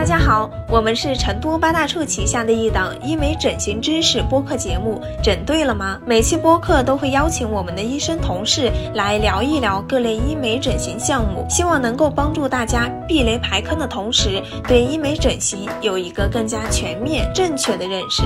大家好，我们是成都八大处旗下的一档医美整形知识播客节目《整对了吗》。每期播客都会邀请我们的医生同事来聊一聊各类医美整形项目，希望能够帮助大家避雷排坑的同时，对医美整形有一个更加全面、正确的认识。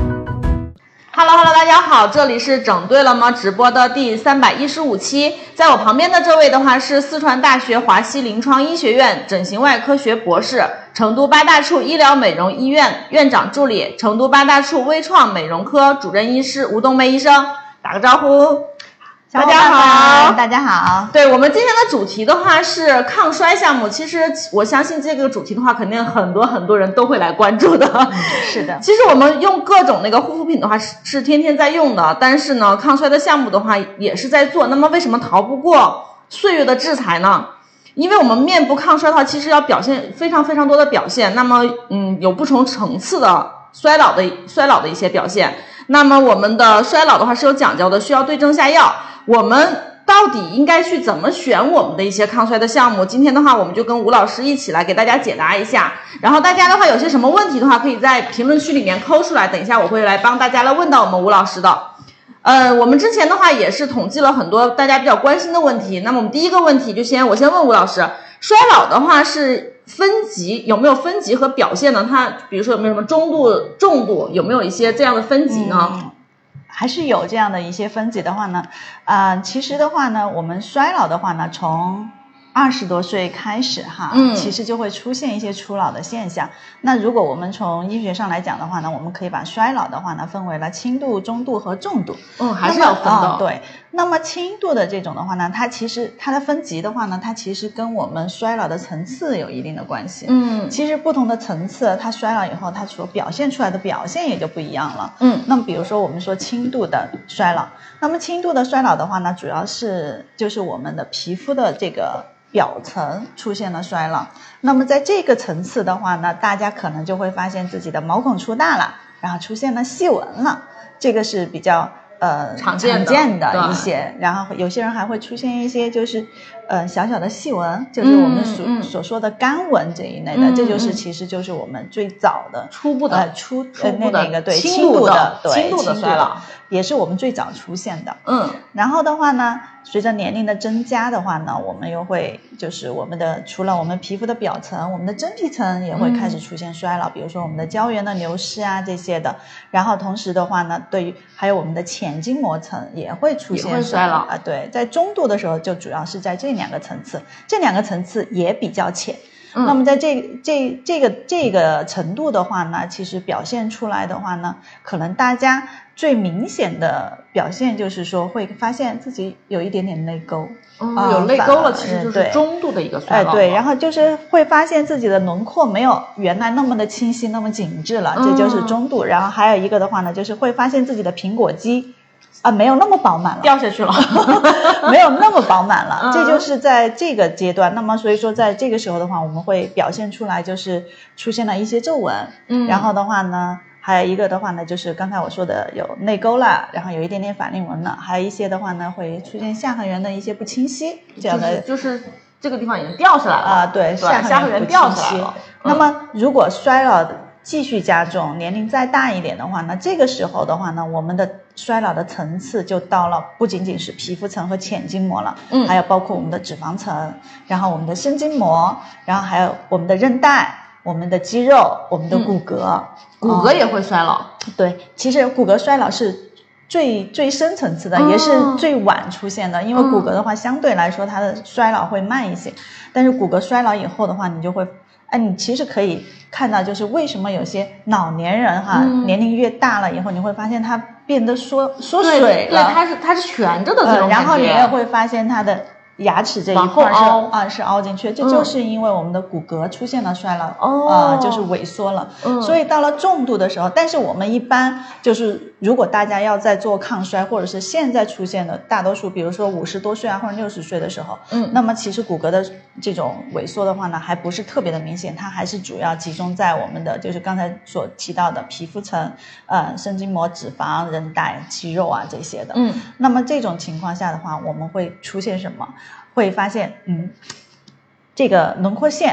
Hello， 大家好，这里是整对了吗直播的第315期，在我旁边的这位的话是四川大学华西临床医学院整形外科学博士，成都八大处医疗美容医院院长助理，成都八大处微创美容科主任医师吴冬梅医生，打个招呼。大家好， 大家好。 对，我们今天的主题的话是抗衰项目，其实我相信这个主题的话，肯定很多人都会来关注的。 是的， 其实我们用各种那个护肤品的话是天天在用的，但是呢，抗衰的项目的话也是在做。那么为什么逃不过岁月的制裁呢？因为我们面部抗衰的话，其实要表现非常多的表现，那么有不同层次的衰老的一些表现。那么我们的衰老的话是有讲究的，需要对症下药。我们到底应该去怎么选我们的一些抗衰的项目？今天的话，我们就跟吴老师一起来给大家解答一下。然后大家的话，有些什么问题的话，可以在评论区里面抠出来，等一下我会来帮大家来问到我们吴老师的。我们之前的话也是统计了很多大家比较关心的问题。那么我们第一个问题我先问吴老师，衰老的话是分级，有没有分级和表现呢？它比如说有没有什么中度、重度，有没有一些这样的分级呢？ 还是有这样的一些分级的话呢，其实的话呢，我们衰老的话呢，从20多岁开始哈，其实就会出现一些初老的现象。那如果我们从医学上来讲的话呢，我们可以把衰老的话呢分为了轻度、中度和重度。 还是要分的。 对。那么轻度的这种的话呢，它其实它的分级的话呢，它其实跟我们衰老的层次有一定的关系。其实不同的层次，它衰老以后，它所表现出来的表现也就不一样了。那么比如说我们说轻度的衰老，那么轻度的衰老的话呢，主要是就是我们的皮肤的这个表层出现了衰老。那么在这个层次的话呢，大家可能就会发现自己的毛孔出大了，然后出现了细纹了，这个是比较常见的一些。然后有些人还会出现一些就是小小的细纹，就是我们所说的干纹这一类的。这就是其实就是我们最早的初步的那个对轻度的衰老，也是我们最早出现的。然后的话呢，随着年龄的增加的话呢，我们又会就是我们的除了我们皮肤的表层，我们的真皮层也会开始出现衰老，比如说我们的胶原的流失啊这些的。然后同时的话呢，对于还有我们的浅筋膜层也会出现衰老啊。对，在中度的时候就主要是在这两个层次，这两个层次也比较浅。那么在这个程度的话呢，其实表现出来的话呢，可能大家最明显的表现就是说会发现自己有一点点泪沟。 有泪沟了，其实就是中度的一个衰老。 对，然后就是会发现自己的轮廓没有原来那么的清晰，那么紧致了，这就是中度。然后还有一个的话呢，就是会发现自己的苹果肌没有那么饱满了， 掉下去了没有那么饱满了，这就是在这个阶段。那么所以说在这个时候的话，我们会表现出来就是出现了一些皱纹。然后的话呢，还有一个的话呢，就是刚才我说的有泪沟了，然后有一点点法令纹了，还有一些的话呢会出现下颌缘的一些不清晰，这样的就是这个地方已经掉下来了对，下颌缘掉下来了。 那么如果衰老继续加重，年龄再大一点的话呢，这个时候的话呢，我们的衰老的层次就到了不仅仅是皮肤层和浅筋膜了，还有包括我们的脂肪层，然后我们的深筋膜，然后还有我们的韧带、我们的肌肉、我们的骨骼。 骨骼也会衰老。 对，其实骨骼衰老是最深层次的，也是最晚出现的。因为骨骼的话相对来说它的衰老会慢一些，但是骨骼衰老以后的话，你就会你其实可以看到，就是为什么有些老年人年龄越大了以后，你会发现他变得缩水了。 对，它是蜷着的这种感觉。 然后你也会发现他的牙齿这一块是凹进去，这就是因为我们的骨骼出现了衰老，就是萎缩了。所以到了重度的时候，但是我们一般就是如果大家要在做抗衰，或者是现在出现的大多数，比如说50多岁或者60岁的时候，那么其实骨骼的这种萎缩的话呢，还不是特别的明显，它还是主要集中在我们的就是刚才所提到的皮肤层、深筋膜、脂肪、韧带、肌肉啊这些的。那么这种情况下的话，我们会出现什么？会发现这个轮廓线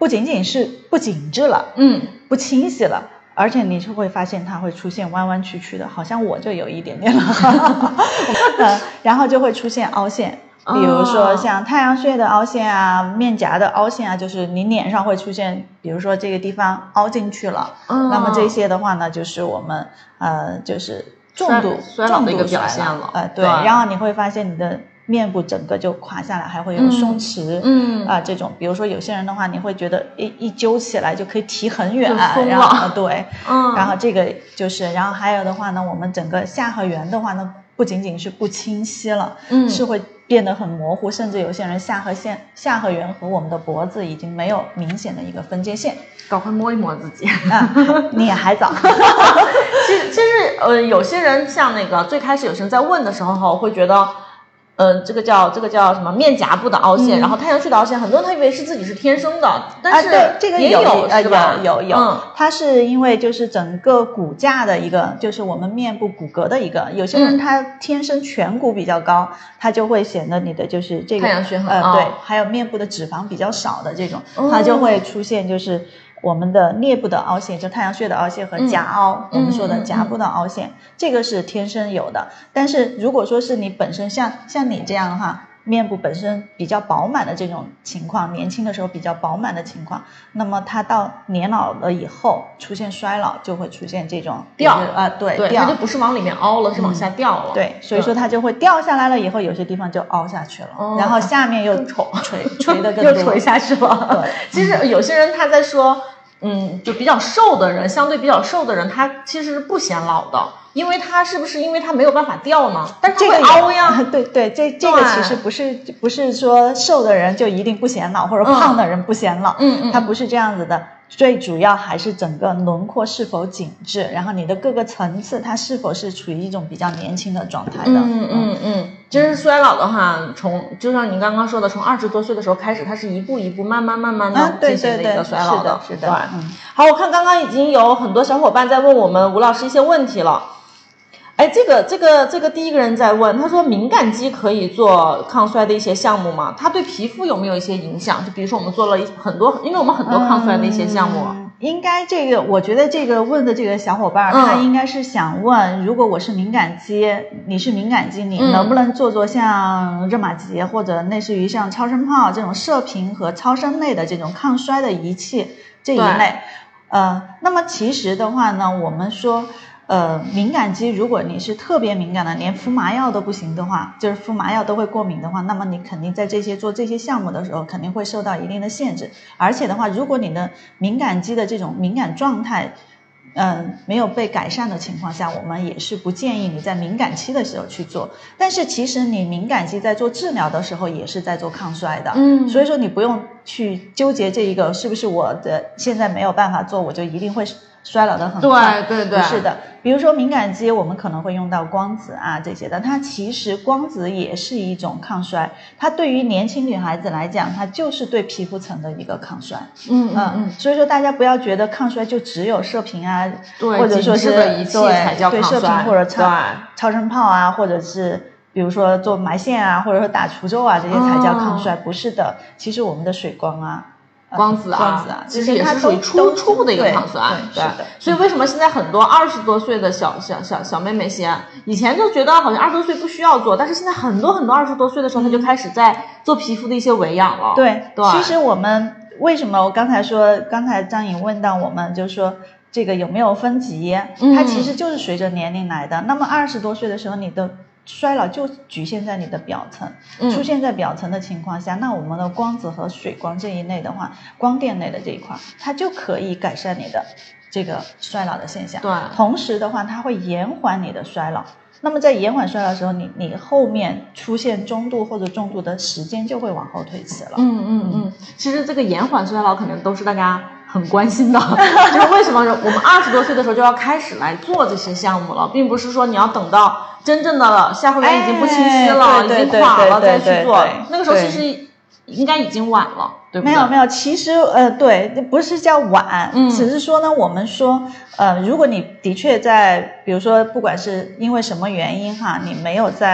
不仅仅是不紧致了，不清晰了，而且你是会发现它会出现弯弯曲曲的，好像我就有一点点了然后就会出现凹陷，比如说像太阳穴的凹陷啊，面颊的凹陷啊，就是你脸上会出现，比如说这个地方凹进去了，那么这些的话呢，就是我们就是重度衰老的一个表现了， 对，然后你会发现你的面部整个就垮下来，还会有松弛，这种，比如说有些人的话，你会觉得一揪起来就可以提很远，然后对，然后这个就是，然后还有的话呢，我们整个下颌缘的话呢，不仅仅是不清晰了，是会变得很模糊，甚至有些人下颌缘和我们的脖子已经没有明显的一个分界线。 赶快摸一摸自己你也还早其实有些人像那个最开始有些人在问的时候会觉得这个叫什么面颊部的凹陷，然后太阳穴的凹陷，很多人他以为是自己是天生的，但是这个也有是吧？ 有，它是因为就是整个骨架的一个，就是我们面部骨骼的一个，有些人他天生颧骨比较高，他就会显得你的就是这个太阳穴很凹， 对，还有面部的脂肪比较少的这种，它就会出现就是我们的颞部的凹陷，就太阳穴的凹陷和颊凹，我们说的颊部的凹陷，这个是天生有的。但是如果说是你本身像你这样的话，面部本身比较饱满的这种情况，年轻的时候比较饱满的情况，那么它到年老了以后出现衰老，就会出现这种掉对， 它就不是往里面凹了，是往下掉了。 对，所以说它就会掉下来了以后，有些地方就凹下去了，然后下面又垂的更多， 又垂下去了。其实有些人他在说。就比较瘦的人，相对比较瘦的人，他其实是不显老的，因为他是不是因为他没有办法掉呢？但是这个凹呀， 对，这个其实不是说瘦的人就一定不显老，或者胖的人不显老，它不是这样子的。最主要还是整个轮廓是否紧致，然后你的各个层次它是否是处于一种比较年轻的状态的。 其实衰老的话，就像你刚刚说的，从20多岁的时候开始，它是一步一步慢慢的进行的一个衰老的。 是的。 好，我看刚刚已经有很多小伙伴在问我们吴老师一些问题了。这个第一个人在问，他说敏感肌可以做抗衰的一些项目吗？它对皮肤有没有一些影响？就比如说我们做了很多，因为我们很多抗衰的一些项目。 应该我觉得这个问的这个小伙伴，他应该是想问，如果我是敏感肌，你是敏感肌，你能不能做像热玛吉或者类似于像超声炮这种射频和超声类的这种抗衰的仪器这一类？那么其实的话呢，我们说。敏感肌，如果你是特别敏感的，连敷麻药都不行的话，就是敷麻药都会过敏的话，那么你肯定在做这些项目的时候，肯定会受到一定的限制。而且的话，如果你的敏感肌的这种敏感状态，没有被改善的情况下，我们也是不建议你在敏感期的时候去做。但是其实你敏感肌在做治疗的时候，也是在做抗衰的。所以说你不用去纠结这一个是不是我的现在没有办法做，我就一定会衰老的很快。 对， 不是的。比如说敏感肌，我们可能会用到光子啊这些的，它其实光子也是一种抗衰，它对于年轻女孩子来讲，它就是对皮肤层的一个抗衰。所以说大家不要觉得抗衰就只有射频啊，或者说是仪器才叫抗衰， 对射频或者超声炮啊，或者是比如说做埋线啊，或者说打除皱啊，这些才叫抗衰。不是的，其实我们的水光啊。 光子啊，其实也是属于初步的一个抗衰。对，所以为什么现在很多20多岁的小妹妹些，以前就觉得好像20多岁不需要做，但是现在很多20多岁的时候，她就开始在做皮肤的一些维养了。 对，其实我们为什么我刚才张颖问到我们，就是说这个有没有分级，它其实就是随着年龄来的。那么20多岁的时候，你的衰老就局限在你的表层，出现在表层的情况下，那我们的光子和水光这一类的话，光电类的这一块，它就可以改善你的这个衰老的现象。 对， 同时的话，它会延缓你的衰老。那么在延缓衰老的时候，你后面出现中度或者重度的时间就会往后推迟了。 其实这个延缓衰老可能都是大家很关心的，就是为什么我们20多岁的时候就要开始来做这些项目了，并不是说你要等到真正的下颌缘已经不清晰了，已经垮了再去做，那个时候其实应该已经晚了，对不对？ 没有，其实对，不是叫晚，只是说呢，我们说如果你的确在，比如说不管是因为什么原因哈，你没有在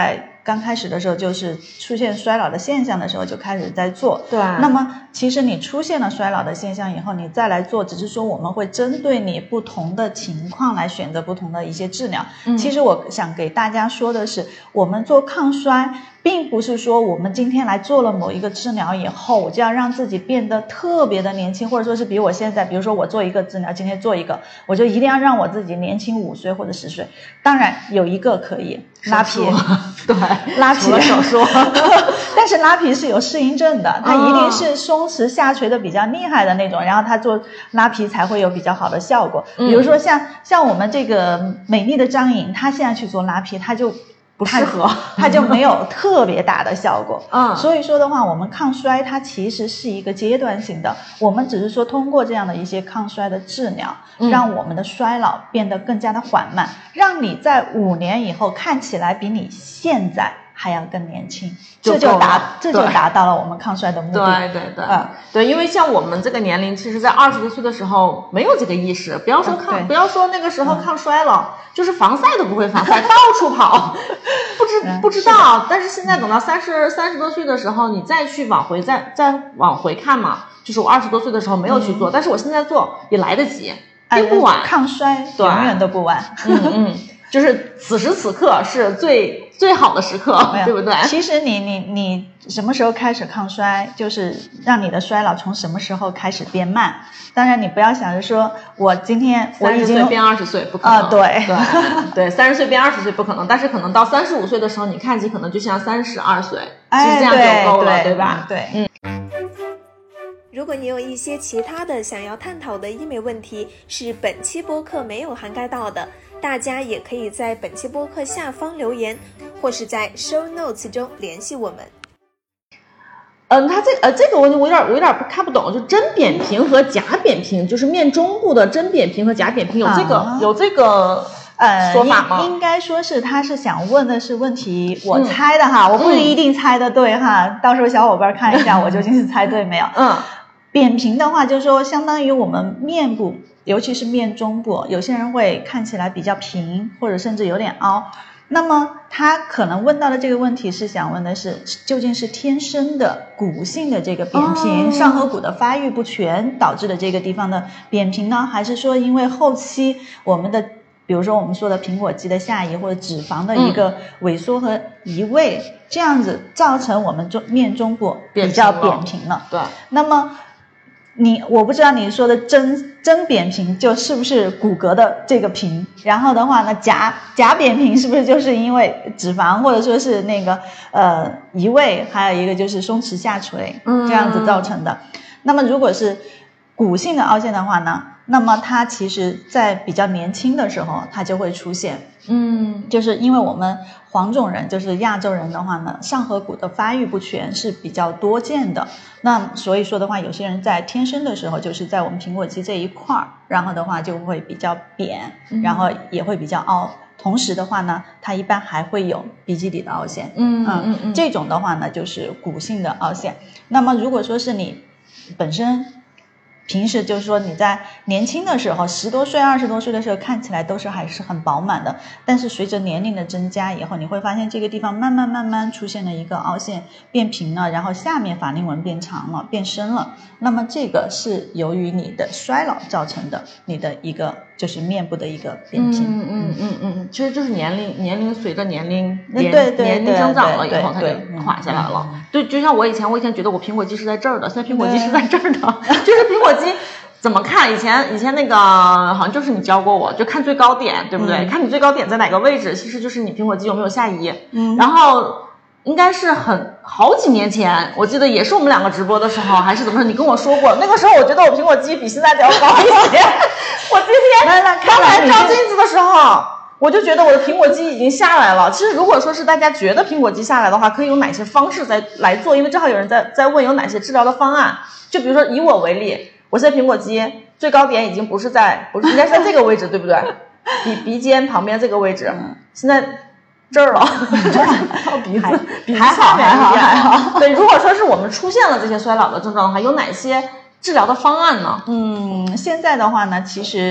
刚开始的时候就是出现衰老的现象的时候就开始在做。 对。 那么其实你出现了衰老的现象以后，你再来做，只是说我们会针对你不同的情况来选择不同的一些治疗。其实我想给大家说的是，我们做抗衰并不是说我们今天来做了某一个治疗以后，我就要让自己变得特别的年轻，或者说是比我现在，比如说我做一个治疗，今天做一个，我就一定要让我自己年轻5岁或者10岁。当然有一个可以拉皮， 对， 拉皮手术但是拉皮是有适应症的，它一定是松弛下垂的比较厉害的那种，然后它做拉皮才会有比较好的效果。比如说像我们这个美丽的张颖，她现在去做拉皮，她就不适合， 它就没有特别大的效果。所以说的话，我们抗衰它其实是一个阶段性的，我们只是说通过这样的一些抗衰的治疗，让我们的衰老变得更加的缓慢，让你在5年以后看起来比你现在还要更年轻，这就达到了我们抗衰的目的。 对，因为像我们这个年龄，其实在20多岁的时候没有这个意识，不要说那个时候抗衰了，就是防晒都不会防晒，到处跑，不知道。但是现在等到30多岁的时候，你再去往回看嘛，就是我20多岁的时候没有去做，但是我现在做也来得及，并不晚。 抗衰永远都不晚。 就是此时此刻是最好的时刻，对不对？ 其实你什么时候开始抗衰，就是让你的衰老从什么时候开始变慢。当然你不要想着说我今天我已经 30岁变20岁不可能。 对 ，30岁变20岁不可能，但是可能到35岁的时候，你看起可能就像32岁，其实这样就够了，对吧？ 对。 如果你有一些其他的想要探讨的医美问题，是本期播客没有涵盖到的，大家也可以在本期播客下方留言，或是在 show notes 中联系我们。 它这个问题我有点看不懂，就真扁平和假扁平，就是面中部的真扁平和假扁平有这个说法吗？ 应该说是他是想问的是问题，我猜的哈，我不一定猜的对哈，到时候小伙伴看一下我究竟是猜对没有。扁平的话就是说相当于我们面部，尤其是面中部，有些人会看起来比较平，或者甚至有点凹。那么他可能问到的这个问题是想问的是，究竟是天生的骨性的这个扁平，上颌骨的发育不全导致的这个地方的扁平呢，还是说因为后期我们的比如说我们说的苹果肌的下移或者脂肪的一个萎缩和移位，这样子造成我们面中部比较扁平了。 对， 那么我不知道你说的真扁平就是不是骨骼的这个平，然后的话呢假扁平是不是就是因为脂肪或者说是那个移位，还有一个就是松弛下垂这样子造成的。那么如果是骨性的凹陷的话呢，那么它其实在比较年轻的时候它就会出现。就是因为我们黄种人就是亚洲人的话呢，上颌骨的发育不全是比较多见的，那所以说的话有些人在天生的时候就是在我们苹果肌这一块，然后的话就会比较扁，然后也会比较凹，同时的话呢它一般还会有鼻基底的凹陷。这种的话呢就是骨性的凹陷。那么如果说是你本身平时就是说你在年轻的时候10多岁20多岁的时候看起来都是还是很饱满的，但是随着年龄的增加以后，你会发现这个地方慢慢出现了一个凹陷，变平了，然后下面法令纹变长了变深了，那么这个是由于你的衰老造成的，你的一个就是面部的一个变平。 其实就是年龄随着年龄增长了以后它就垮下来了。对，就像我以前觉得我苹果肌是在这儿的，现在苹果肌是在这儿的，就是苹果肌怎么看？以前那个好像就是你教过我，就看最高点，对不对？看你最高点在哪个位置，其实就是你苹果肌有没有下移。然后应该是好几年前，我记得也是我们两个直播的时候，还是怎么说，你跟我说过，那个时候我觉得我苹果肌比现在都要高一些。我今天刚来照镜子的时候，我就觉得我的苹果肌已经下来了。其实如果说是大家觉得苹果肌下来的话，可以用哪些方式来做？因为正好有人在问有哪些治疗的方案。就比如说以我为例，我现在苹果肌最高点已经不是应该是在这个位置，对不对？鼻尖旁边这个位置，现在这儿了，到鼻子下面还好。对，如果说是我们出现了这些衰老的症状的话，有哪些治疗的方案呢？ 现在的话呢，其实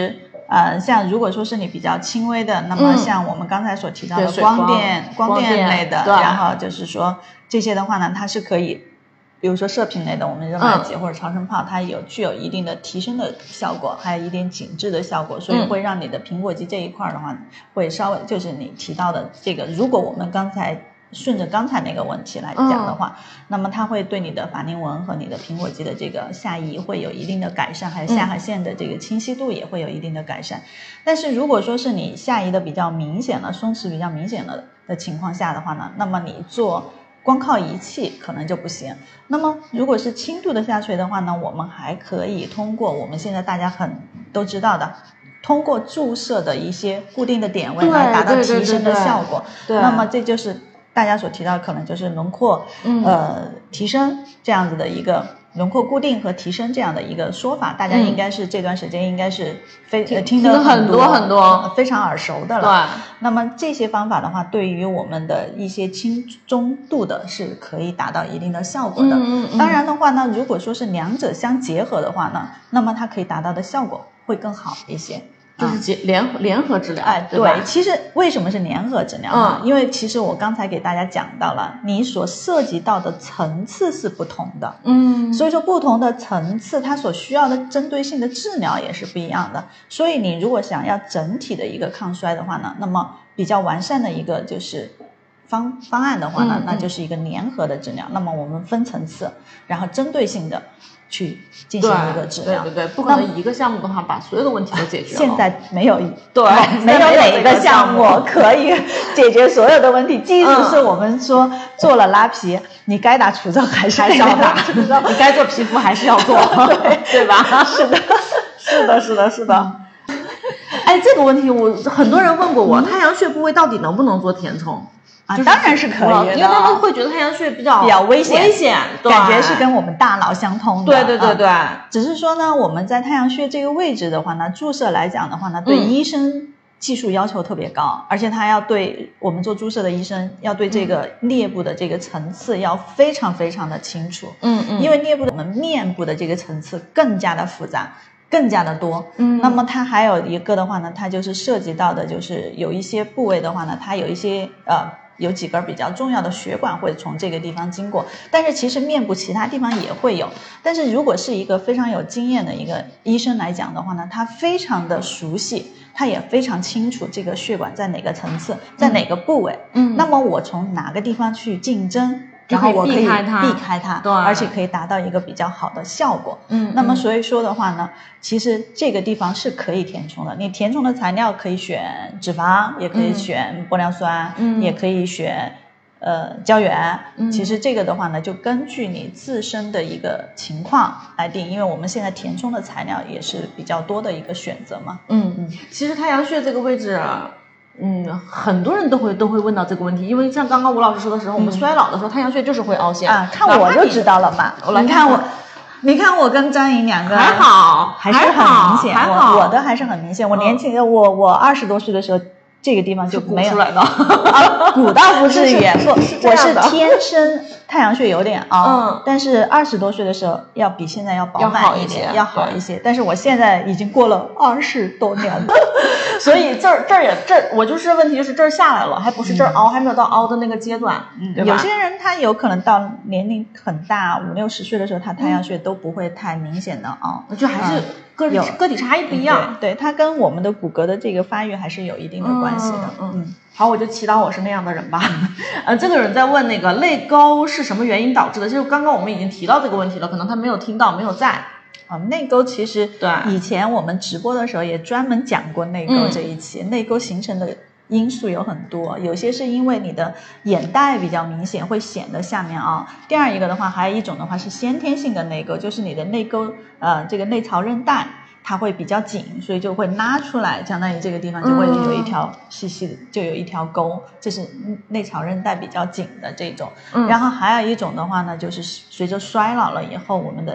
像如果说是你比较轻微的，那么像我们刚才所提到的光电类的，然后就是说这些的话呢，它是可以比如说射频类的，我们热玛吉或者超声炮，它具有一定的提升的效果，还有一点紧致的效果，所以会让你的苹果肌这一块的话，会稍微就是你提到的这个，如果我们顺着刚才那个问题来讲的话，那么它会对你的法令纹和你的苹果肌的这个下移会有一定的改善，还有下颌线的这个清晰度也会有一定的改善。但是如果说是你下移的比较明显了，松弛比较明显了的情况下的话呢，那么你做光靠仪器可能就不行。那么如果是轻度的下垂的话呢，我们还可以通过我们现在大家都知道的，通过注射的一些固定的点位来达到提升的效果。 对， 那么这就是大家所提到可能就是轮廓提升这样子的一个轮廓固定和提升这样的一个说法，大家应该是这段时间应该是听得很多非常耳熟的了。 对， 那么这些方法的话，对于我们的一些轻中度的是可以达到一定的效果的。当然的话呢，如果说是两者相结合的话呢，那么它可以达到的效果会更好一些。 就是联合治疗， 对，其实为什么是联合治疗呢？因为其实我刚才给大家讲到了，你所涉及到的层次是不同的，所以说不同的层次，它所需要的针对性的治疗也是不一样的。所以你如果想要整体的一个抗衰的话呢，那么比较完善的一个就是方案的话呢，那就是一个联合的治疗。那么我们分层次，然后针对性的去进行一个治疗。 对，不可能一个项目的话把所有的问题都解决了。 现在没有没有哪个项目可以解决所有的问题。即使是我们说做了拉皮，你该打除皱还是要打， 你该做皮肤还是要做，对吧？ 是的。 哎，这个问题很多人问过我，太阳穴部位到底能不能做填充？ 当然是可以的， 因为他们会觉得太阳穴比较危险， 感觉是跟我们大脑相通的。 对， 只是说呢，我们在太阳穴这个位置的话呢，注射来讲的话呢，对医生技术要求特别高，而且他要对我们做注射的医生要对这个颞部的这个层次要非常非常的清楚。因为颞部的我们面部的这个层次更加的复杂，更加的多。那么它还有一个的话呢，它就是涉及到的就是有一些部位的话呢，它有一些有几根比较重要的血管会从这个地方经过，但是其实面部其他地方也会有。但是如果是一个非常有经验的一个医生来讲的话呢，他非常的熟悉，他也非常清楚这个血管在哪个层次，在哪个部位。那么我从哪个地方去竞争，然后我可以避开它， 对， 而且可以达到一个比较好的效果。那么所以说的话呢，其实这个地方是可以填充的。你填充的材料可以选脂肪，也可以选玻尿酸，也可以选胶原。其实这个的话呢，就根据你自身的一个情况来定，因为我们现在填充的材料也是比较多的一个选择嘛。 其实太阳穴这个位置很多人都会问到这个问题，因为像刚刚吴老师说的时候，我们衰老的时候太阳穴就是会凹陷看我就知道了嘛。你看我跟张颖两个还好， 还是很明显，我的还是很明显。我年轻我20多岁的时候，这个地方就没有出来的鼓倒不至于，我是天生太阳穴有点凹，但是20多岁的时候要比现在要饱满一点，要好一些。但是我现在已经过了20多年了， 所以这儿我就是问题就是这儿下来了，还不是这儿凹，还没有到凹的那个阶段。对吧？ 有些人他有可能到年龄很大，50、60岁的时候，他太阳穴都不会太明显的凹， 就还是个体差异不一样。 对，它跟我们的骨骼的这个发育还是有一定的关系的。 好，我就祈祷我是那样的人吧。这个人在问那个泪沟是什么原因导致的，就是刚刚我们已经提到这个问题了，可能他没有听到，没有在。 内沟其实对以前我们直播的时候也专门讲过内沟这一期。内沟形成的因素有很多，有些是因为你的眼袋比较明显会显得下面凹。第二一个的话，还有一种的话是先天性的内沟，就是你的内沟这个内槽韧带它会比较紧，所以就会拉出来，相当于这个地方就会有一条细细的，就有一条沟，这是内槽韧带比较紧的这种。然后还有一种的话呢，就是随着衰老了以后，我们的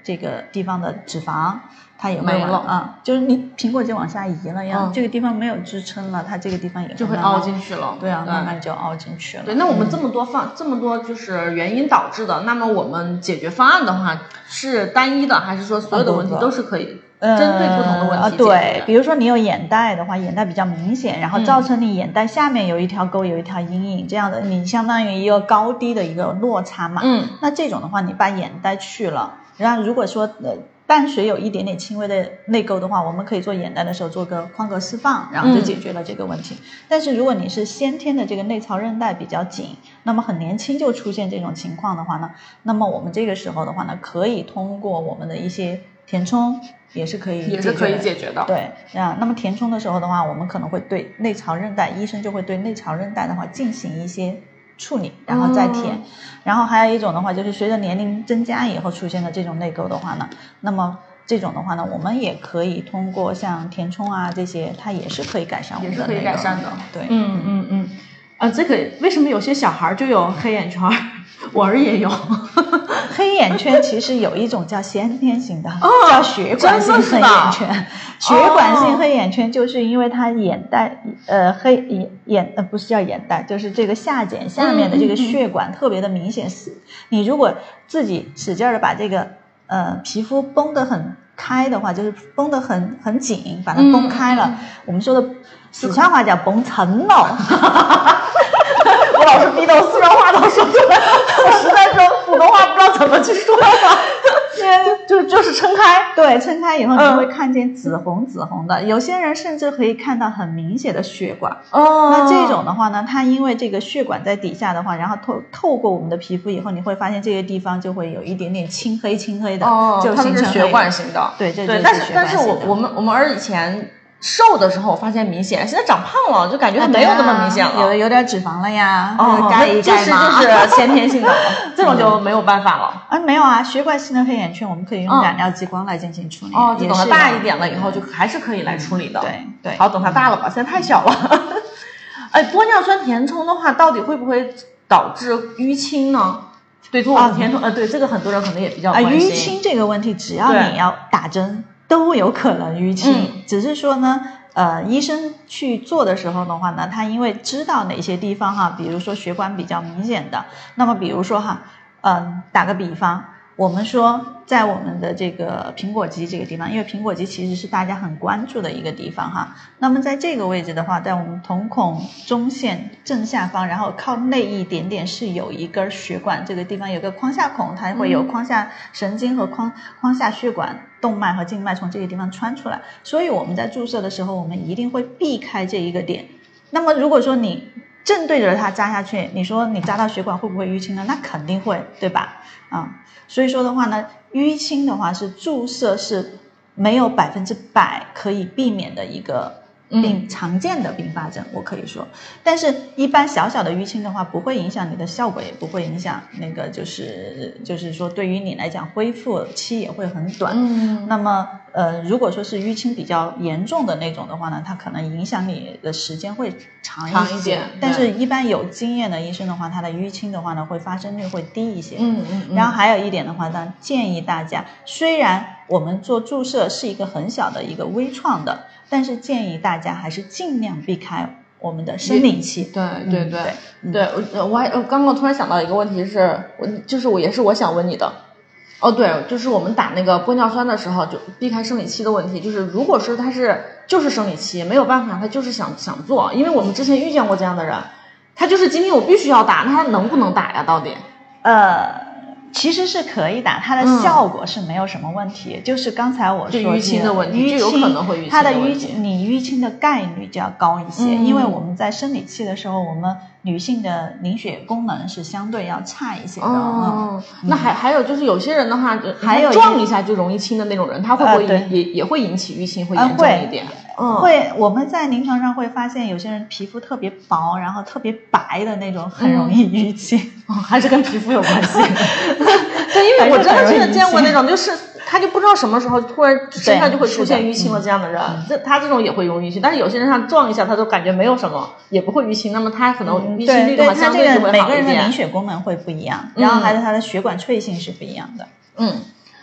这个地方的脂肪它也会没了啊，就是你苹果肌往下移了呀，这个地方没有支撑了，它这个地方也就会凹进去了。 对啊，慢慢就凹进去了。 对，那我们这么多就是原因导致的，那么我们解决方案的话是单一的，还是说所有的问题都是可以针对不同的问题解决对，比如说你有眼袋的话，眼袋比较明显，然后造成你眼袋下面有一条沟，有一条阴影，这样的你相当于一个高低的一个落差嘛。那这种的话，你把眼袋去了，然后如果说伴随有一点点轻微的内沟的话，我们可以做眼袋的时候做个眶隔释放，然后就解决了这个问题。但是如果你是先天的这个内槽韧带比较紧，那么很年轻就出现这种情况的话呢，那么我们这个时候的话呢，可以通过我们的一些填充也是可以解决的。对那么填充的时候的话，我们可能会对内槽韧带，医生就会对内槽韧带的话进行一些处理，然后再填。然后还有一种的话，就是随着年龄增加以后出现的这种内沟的话呢，那么这种的话呢，我们也可以通过像填充啊这些，它也是可以改善我们的，也是可以改善的。对， 这个为什么有些小孩就有黑眼圈？我儿也有。 黑眼圈其实有一种叫先天性的，叫血管性黑眼圈。血管性黑眼圈就是因为它眼袋不是叫眼袋，就是这个下睑下面的这个血管特别的明显。你如果自己使劲的把这个皮肤绷得很开的话，就是绷得很紧，把它绷开了，我们说的四川话叫绷撑了。 我老是逼得我四川话都说出来，我实在说普通话不知道怎么去说了。就是撑开， 对，撑开以后你会看见紫红的，有些人甚至可以看到很明显的血管。那这种的话呢，它因为这个血管在底下的话，然后透过我们的皮肤以后，你会发现这个地方就会有一点点青黑的，就形成血管型的。 对， 但是我们儿以前瘦的时候我发现明显，现在长胖了就感觉没有那么明显了， 有点脂肪了呀， 盖一盖嘛，就是先天性的这种就没有办法了。 没有啊，血管性的黑眼圈我们可以用染料激光来进行处理。 就等它大一点了以后就还是可以来处理的。 对， 好，等它大了吧，现在太小了。玻尿酸填充的话到底会不会导致淤青呢？对，做我们填充对，这个很多人可能也比较关心。 淤青这个问题只要你要打针都有可能淤青，只是说呢医生去做的时候的话呢，他因为知道哪些地方比如说血管比较明显的，那么比如说打个比方，我们说在我们的这个苹果肌这个地方，因为苹果肌其实是大家很关注的一个地方那么在这个位置的话，在我们瞳孔中线正下方，然后靠内一点点是有一根血管，这个地方有个眶下孔，它会有眶下神经和眶下血管动脉和静脉从这个地方穿出来，所以我们在注射的时候我们一定会避开这一个点。那么如果说你正对着它扎下去，你说你扎到血管会不会淤青呢？那肯定会，对吧？所以说的话呢，淤青的话是注射是没有100%可以避免的一个常见的并发症，我可以说。但是一般小的淤青的话不会影响你的效果，也不会影响那个就是说对于你来讲恢复期也会很短。那么如果说是淤青比较严重的那种的话呢，它可能影响你的时间会长一点，但是一般有经验的医生的话，他的淤青的话呢会发生率会低一些。然后还有一点的话呢，建议大家，虽然我们做注射是一个很小的一个微创的，但是建议大家还是尽量避开我们的生理期。 对，我刚刚突然想到一个问题是，我想问你的。对，就是我们打那个玻尿酸的时候就避开生理期的问题，就是如果说他就是生理期没有办法，他就是想做，因为我们之前遇见过这样的人，他就是今天我必须要打，那他能不能打呀？到底其实是可以打，它的效果是没有什么问题，就是刚才我说淤青的问题，就有可能会淤青的问题， 它的你淤青的概率就要高一些，因为我们在生理期的时候，我们女性的凝血功能是相对要差一些的。 那还有就是有些人的话，还有撞一下就容易青的那种人，他会不会也会引起淤青，会严重一点？ 会，我们在临床上会发现有些人皮肤特别薄，然后特别白的那种，很容易淤青。 还是跟皮肤有关系。对，因为我真的见过那种，就是他就不知道什么时候突然身上就会出现淤青了这样的人，他这种也会容易淤青。但是有些人上撞一下，他都感觉没有什么，也不会淤青，那么他可能淤青率的话相对就会好一点。 每个人的凝血功能会不一样，然后还有他的血管脆性是不一样的。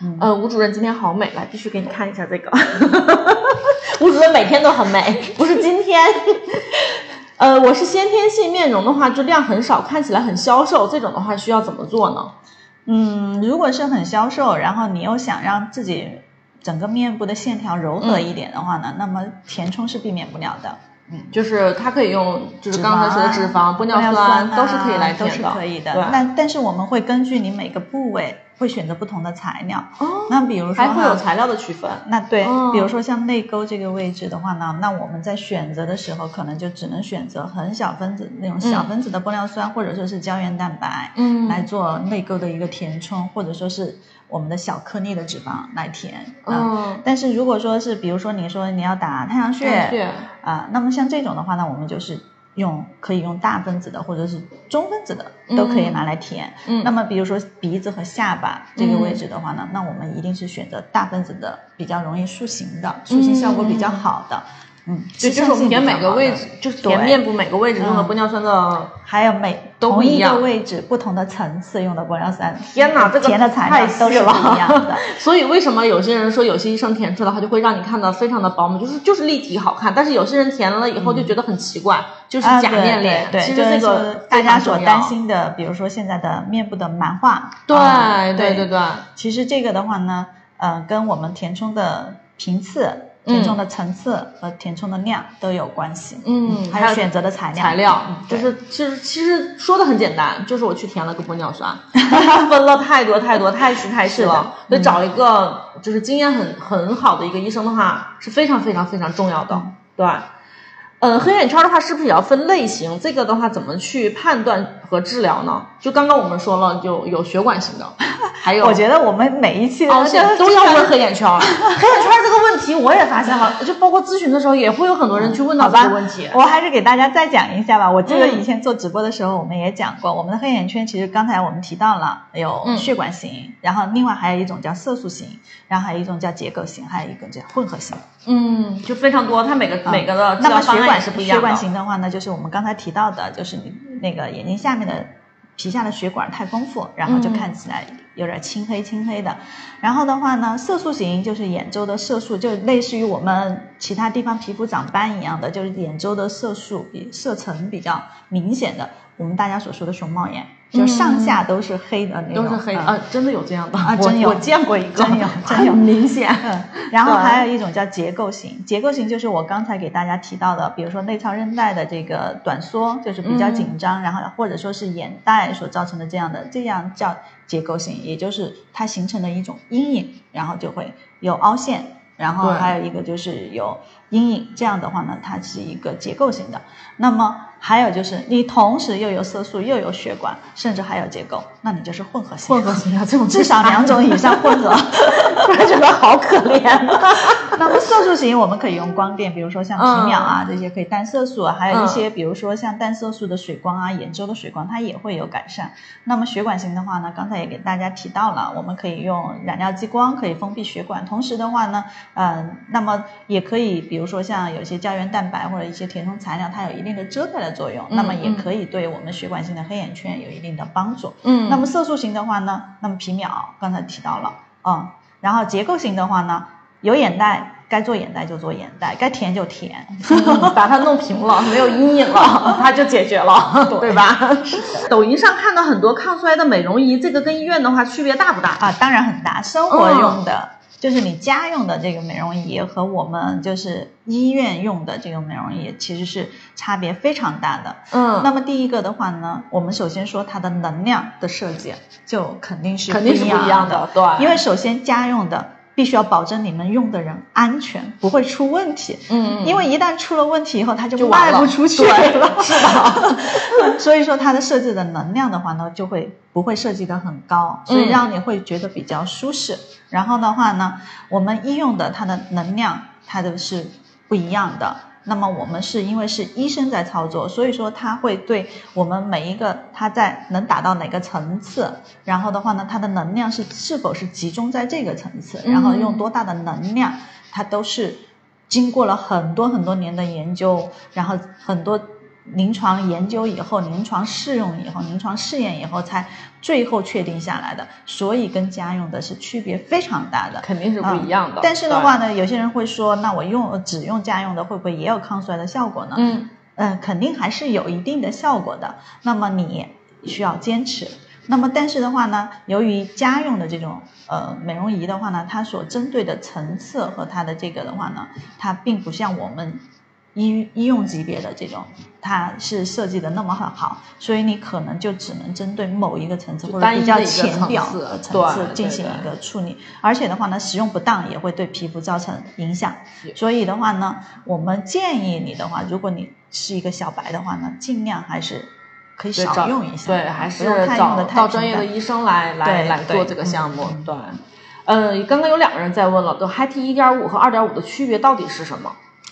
吴主任今天好美，来必须给你看一下这个。吴主任每天都很美，不是今天。我是先天性面容的话，就量很少，看起来很消瘦，这种的话需要怎么做呢？ 如果是很消瘦，然后你又想让自己整个面部的线条柔和一点的话呢，那么填充是避免不了的。 就是它可以用，就是刚才说的脂肪、玻尿酸都是可以来填的， 都是可以的。但是我们会根据你每个部位会选择不同的材料。那比如说还会有材料的区分。 那对，比如说像泪沟这个位置的话呢，那我们在选择的时候可能就只能选择很小分子那种小分子的玻尿酸，或者说是胶原蛋白，来做泪沟的一个填充，或者说是我们的小颗粒的脂肪来填。但是如果说是比如说你说你要打太阳穴那么像这种的话呢，我们就是可以用大分子的或者是中分子的都可以拿来填。那么比如说鼻子和下巴这个位置的话呢，那我们一定是选择大分子的，比较容易塑形的，塑形效果比较好的。 就是我们填每个位置，就是填面部每个位置用的玻尿酸的， 还有同一个位置不同的层次用的玻尿酸。 天哪，这个填的材料都是不一样的。 所以为什么有些人说有些医生填出来的话就会让你看到非常的饱满，就是立体好看，但是有些人填了以后就觉得很奇怪，就是假面脸。 对， 其实这个大家所担心的，比如说现在的面部的蛮化。 对。 其实这个的话呢，跟我们填充的频次、填充的层次和填充的量都有关系。还有选择的材料。 就是其实说的很简单，就是我去填了个玻尿酸，它分了太多太细了，所以找一个就是经验很好的一个医生的话是非常非常非常重要的。对。黑眼圈的话是不是也要分类型？这个的话怎么去判断和治疗呢？就刚刚我们说了，有血管型的，还有我觉得我们每一期都要问黑眼圈。黑眼圈这个问题我也发现了，就包括咨询的时候也会有很多人去问到这个问题。 我还是给大家再讲一下吧。我记得以前做直播的时候我们也讲过，我们的黑眼圈其实刚才我们提到了有血管型，然后另外还有一种叫色素型，然后还有一种叫结构型，还有一个叫混合型。 就非常多，它每个的治疗方案也是不一样的。 血管型的话呢，就是我们刚才提到的，就是你那个眼睛下面的皮下的血管太丰富，然后就看起来有点青黑的。然后的话呢，色素型就是眼周的色素，就类似于我们其他地方皮肤长斑一样的，就是眼周的色素色层比较明显的，我们大家所说的熊猫眼，就上下都是黑的那种。 都是黑的真的有这样的真有， 我见过一个， 真有很明显。 然后还有一种叫结构型，结构型就是我刚才给大家提到的，比如说内超韧带的这个短缩，就是比较紧张，然后或者说是眼袋所造成的这样叫结构型，也就是它形成了一种阴影，然后就会有凹陷，然后还有一个就是有阴影，这样的话呢，它是一个结构型的。那么还有就是你同时又有色素又有血管，甚至还有结构，那你就是混合型。 这种至少2种以上混合。 突然觉得好可怜。 那么色素型我们可以用光电，比如说像皮秒啊这些可以淡色素，还有一些比如说像淡色素的水光啊，眼周的水光它也会有改善。那么血管型的话呢，刚才也给大家提到了，我们可以用染料激光可以封闭血管，同时的话呢那么也可以比如说像有些胶原蛋白或者一些填充材料，它有一定的遮盖的作用，那么也可以对我们血管型的黑眼圈有一定的帮助。那么色素型的话呢，那么皮秒刚才提到了然后结构型的话呢，有眼袋该做眼袋就做眼袋，该填就填， 把它弄平了，没有阴影了，它就解决了，对吧？抖音上看到很多抗衰的美容仪，这个跟医院的话区别大不大？ 当然很大。生活用的就是你家用的这个美容仪和我们就是医院用的这个美容仪其实是差别非常大的。那么第一个的话呢，我们首先说它的能量的设计就肯定是不一样的。 对， 因为首先家用的必须要保证你们用的人安全，不会出问题。因为一旦出了问题以后，它就卖不出去了。 是的。 所以说它的设计的能量的话呢，就不会设计的很高，所以让你会觉得比较舒适。然后的话呢，我们医用的它的能量它的是不一样的。那么我们是因为是医生在操作，所以说他会对我们每一个他在能达到哪个层次，然后的话呢，它的能量是否是集中在这个层次，然后用多大的能量，它都是经过了很多很多年的研究，然后很多临床研究以后、临床试用以后、临床试验以后才最后确定下来的，所以跟家用的是区别非常大的， 肯定是不一样的。 但是的话呢，有些人会说，那我只用家用的会不会也有抗衰的效果呢？肯定还是有一定的效果的。那么你需要坚持。那么但是的话呢，由于家用的这种美容仪的话呢，它所针对的层次和它的这个的话呢，它并不像我们医用级别的这种，它是设计的那么好，所以你可能就只能针对某一个层次或者比较浅表的层次进行一个处理，而且的话呢，使用不当也会对皮肤造成影响。所以的话呢，我们建议你的话，如果你是一个小白的话呢，尽量还是可以少用一下， 对，还是找专业的医生来做这个项目。对，刚刚有2个人在问了，就 HiT 1.5 和 2.5 的区别到底是什么？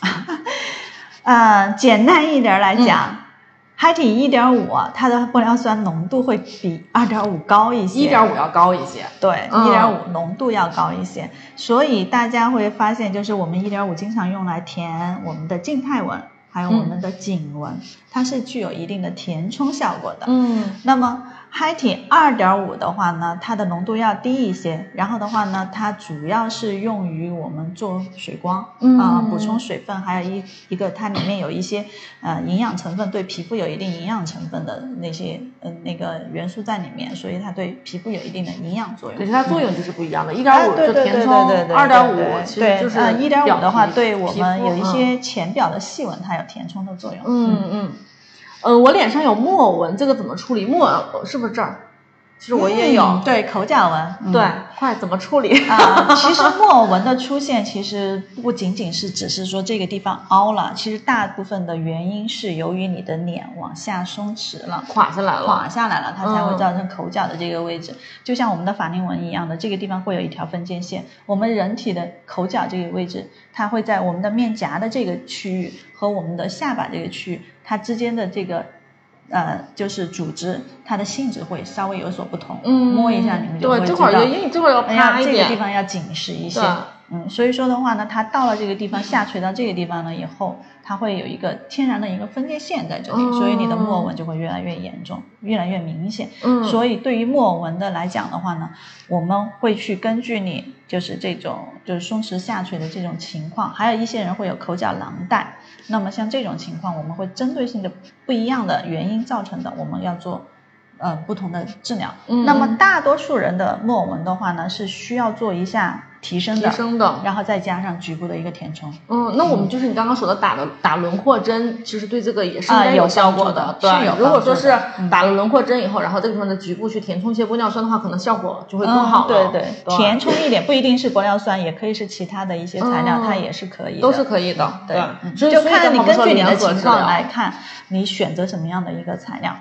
简单一点来讲，HiT 1.5 它的玻尿酸浓度会比 2.5 高一些， 1.5 要高一些， 对，1.5 浓度要高一些，所以大家会发现，就是我们 1.5 经常用来填我们的静态纹还有我们的颈纹，它是具有一定的填充效果的。那么HiT 2.5 的话呢，它的浓度要低一些，然后的话呢，它主要是用于我们做水光，补充水分，还有一个它里面有一些营养成分，对皮肤有一定营养成分的那些那个元素在里面，所以它对皮肤有一定的营养作用。 可是它作用就是不一样的，1.5 就填充，2.5其实就是 1.5的话，对我们有一些浅表的细纹，它有填充的作用。 我脸上有木偶纹，这个怎么处理？木偶是不是这儿？其实我也有， 对，口角纹， 对，快怎么处理？ 其实木偶纹的出现，其实不仅仅是只是说这个地方凹了，其实大部分的原因是由于你的脸往下松弛了， 垮下来了， 它才会造成口角的这个位置。就像我们的法令纹一样的，这个地方会有一条分界线。我们人体的口角这个位置，它会在我们的面颊的这个区域和我们的下巴这个区域，它之间的这个就是组织，它的性质会稍微有所不同。摸一下你们就会知道， 这会儿就这会儿要趴一点， 这个地方要紧实一些。所以说的话呢，它到了这个地方下垂到这个地方呢以后，它会有一个天然的一个分界线在这里，所以你的木偶纹就会越来越严重，越来越明显。所以对于木偶纹的来讲的话呢，我们会去根据你就是这种就是松弛下垂的这种情况，还有一些人会有口角囊袋，那么像这种情况，我们会针对性的不一样的原因造成的，我们要做不同的治疗。那么大多数人的木偶纹的话呢，是需要做一下提升的，然后再加上局部的一个填充。 那我们就是你刚刚说的打轮廓针，其实对这个也是应该有效果的。 对，如果说是打了轮廓针以后，然后这个地方的局部去填充一些玻尿酸的话，可能效果就会更好了。 对，填充一点不一定是玻尿酸，也可以是其他的一些材料，它也是可以的， 都是可以的。 对，就看你根据你的情况来看，你选择什么样的一个材料。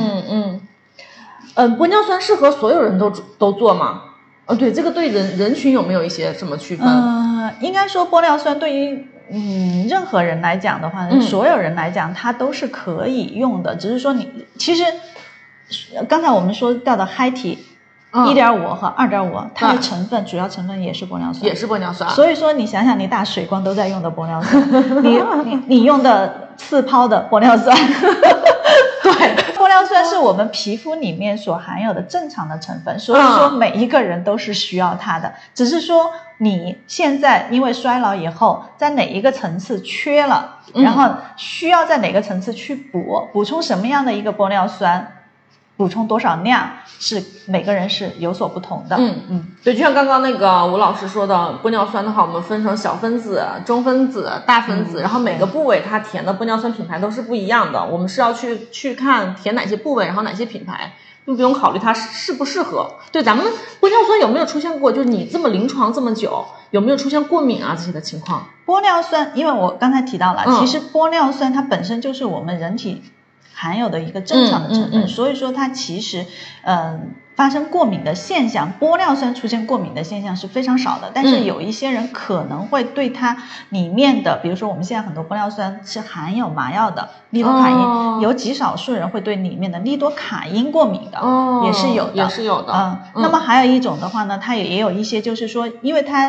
玻尿酸适合所有人都做吗？对，这个对人群有没有一些什么区分？ 应该说玻尿酸对于任何人来讲的话，所有人来讲它都是可以用的，只是说你其实刚才我们说到的 HiT 1.5 和 2.5 它的成分主要成分也是玻尿酸，所以说你想想，你打水光都在用的玻尿酸，你用的次抛的玻尿酸对，玻尿酸是我们皮肤里面所含有的正常的成分，所以说每一个人都是需要它的，只是说你现在因为衰老以后在哪一个层次缺了，然后需要在哪个层次去补充什么样的一个玻尿酸，补充多少量，是每个人是有所不同的。 对，就像刚刚那个吴老师说的，玻尿酸的话，我们分成小分子、中分子、大分子，然后每个部位它填的玻尿酸品牌都是不一样的。我们是要去看填哪些部位，然后哪些品牌，并不用考虑它适不适合。对，咱们玻尿酸有没有出现过？就是你这么临床这么久，有没有出现过敏啊这些的情况？ 玻尿酸，因为我刚才提到了，其实玻尿酸它本身就是我们人体含有的一个正常的成分，所以说它其实发生过敏的现象，玻尿酸出现过敏的现象是非常少的，但是有一些人可能会对它里面的，比如说我们现在很多玻尿酸是含有麻药的利多卡因，有极少数人会对里面的利多卡因过敏的，也是有的。 那么还有一种的话呢，它也有一些就是说，因为它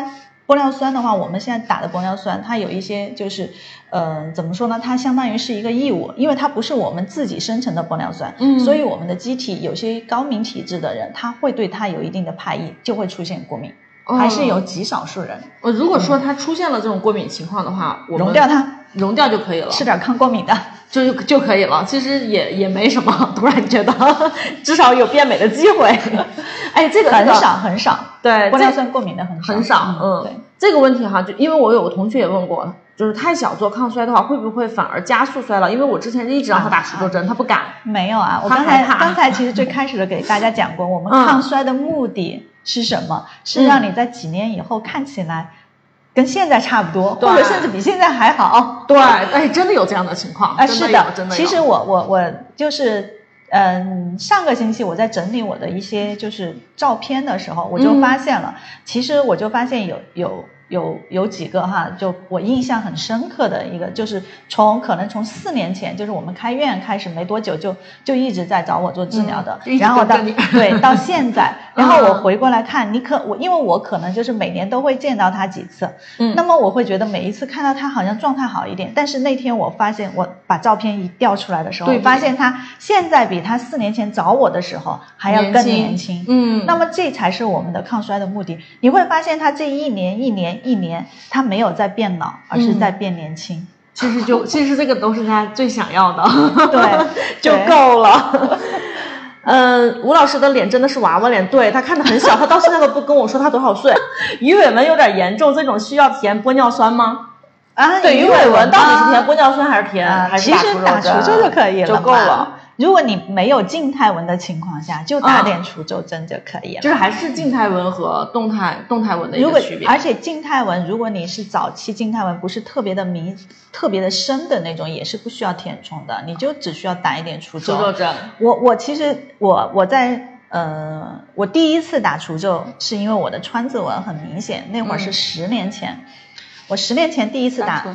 玻尿酸的话，我们现在打的玻尿酸，它有一些就是怎么说呢，它相当于是一个异物，因为它不是我们自己生成的玻尿酸，所以我们的机体有些高敏体质的人，他会对它有一定的排异，就会出现过敏，还是有极少数人。 如果说它出现了这种过敏情况的话，我们溶掉它， 溶掉就可以了， 吃点抗过敏的就可以了。其实也没什么，突然觉得至少有变美的机会。哎，这个很少， 对， 玻尿酸过敏的很少。 对，这个问题哈，就因为我有个同学也问过，就是太小做抗衰的话，会不会反而加速衰老？因为我之前一直让他打除皱针，他不敢。 没有啊，我刚才其实最开始的给大家讲过，我们抗衰的目的是什么？是让你在几年以后看起来跟现在差不多，或者甚至比现在还好。 对，哎，真的有这样的情况。 是的，真的有。其实我就是上个星期我在整理我的一些就是照片的时候，我就发现了，其实我就发现有几个哈，就我印象很深刻的一个，就是可能从4年前，就是我们开院开始没多久就一直在找我做治疗的，然后到现在，然后我回过来看因为我可能就是每年都会见到他几次，那么我会觉得每一次看到他好像状态好一点，但是那天我发现我把照片一调出来的时候，发现他现在比他4年前找我的时候还要更年轻，那么这才是我们的抗衰的目的。你会发现他这一年他没有在变老，而是在变年轻。 其实这个都是他最想要的， 对， 就够了。吴老师的脸真的是娃娃脸，对，他看得很小，他到现在都不跟我说他多少岁。鱼尾纹有点严重，这种需要填玻尿酸吗？对，鱼尾纹到底是填玻尿酸还是填？ 其实打除皱就可以了， 就够了。 如果你没有静态纹的情况下，就打点除皱针就可以了。 就是还是静态纹和动态纹的一个区别。 而且静态纹，如果你是早期静态纹不是特别的特别的深的那种，也是不需要填充的，你就只需要打一点除皱针。 其实我在我第一次打除皱是因为我的川字纹很明显，那会儿是10年前。我10年前第一次打，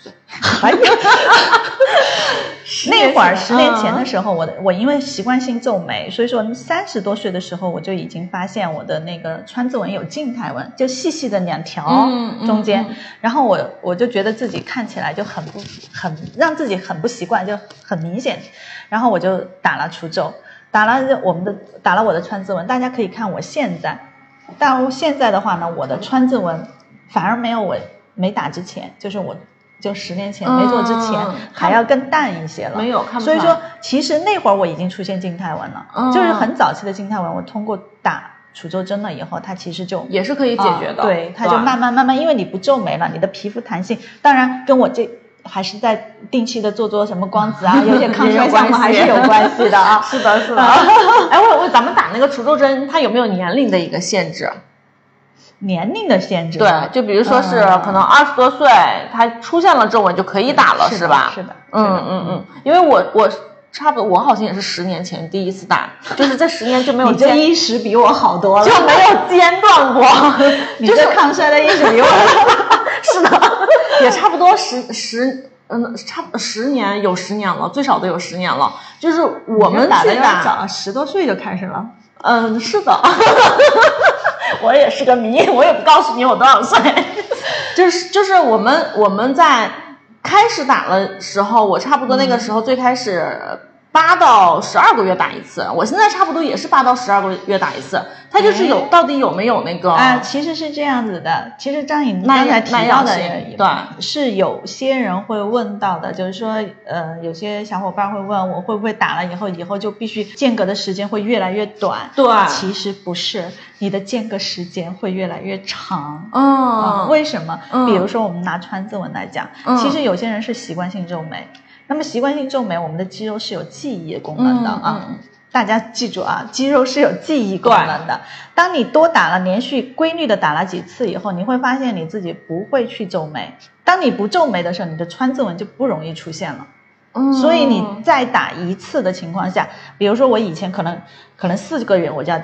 那会儿10年前的时候，我因为习惯性皱眉，所以说30多岁的时候我就已经发现我的那个川字纹有静态纹，就细细的2条中间，然后我就觉得自己看起来就很让自己很不习惯，就很明显，然后我就打了除皱，打了我的川字纹，大家可以看我现在，但我现在的话呢，我的川字纹反而没有我没打之前，就是我就10年前没做之前还要更淡一些了， 没有看不出来。所以说其实那会儿我已经出现静态纹了，就是很早期的静态纹，我通过打除皱针了以后，它其实就也是可以解决的， 对，它就慢慢，因为你不皱眉了，你的皮肤弹性，当然跟我这还是在定期的做什么光子啊，有些抗衰项目还是有关系的啊。 是的。哎，咱们打那个除皱针，它有没有年龄的一个限制？ 年龄的限制， 对，就比如说是可能20多岁，它出现了皱纹就可以打了，是吧？ 是的。 因为我差不多，我好像也是10年前第一次打，就是这10年就没有。 你这意识比我好多了， 就没有间断过。 你这抗衰的意识比我是的，也差不多差不多10年，有10年了，最少都有10年了。就是我们打的有点早，10多岁就开始了。 是的。我也是个谜，我也不告诉你我多少岁。就是我们在开始打的时候，我差不多那个时候最开始8到12个月打一次，我现在差不多也是8到12个月打一次。它就是到底有没有那个？ 其实是这样子的。其实张颖刚才提到的， 对， 是有些人会问到的，就是说，有些小伙伴会问我会不会打了以后就必须间隔的时间会越来越短？ 对， 其实不是，你的间隔时间会越来越长。为什么？比如说我们拿川字纹来讲，其实有些人是习惯性皱眉，那么习惯性皱眉，我们的肌肉是有记忆功能的大家记住啊，肌肉是有记忆功能的。当你多打了，连续规律的打了几次以后，你会发现你自己不会去皱眉。当你不皱眉的时候，你的川字纹就不容易出现了。所以你再打一次的情况下，比如说我以前可能4个月我就要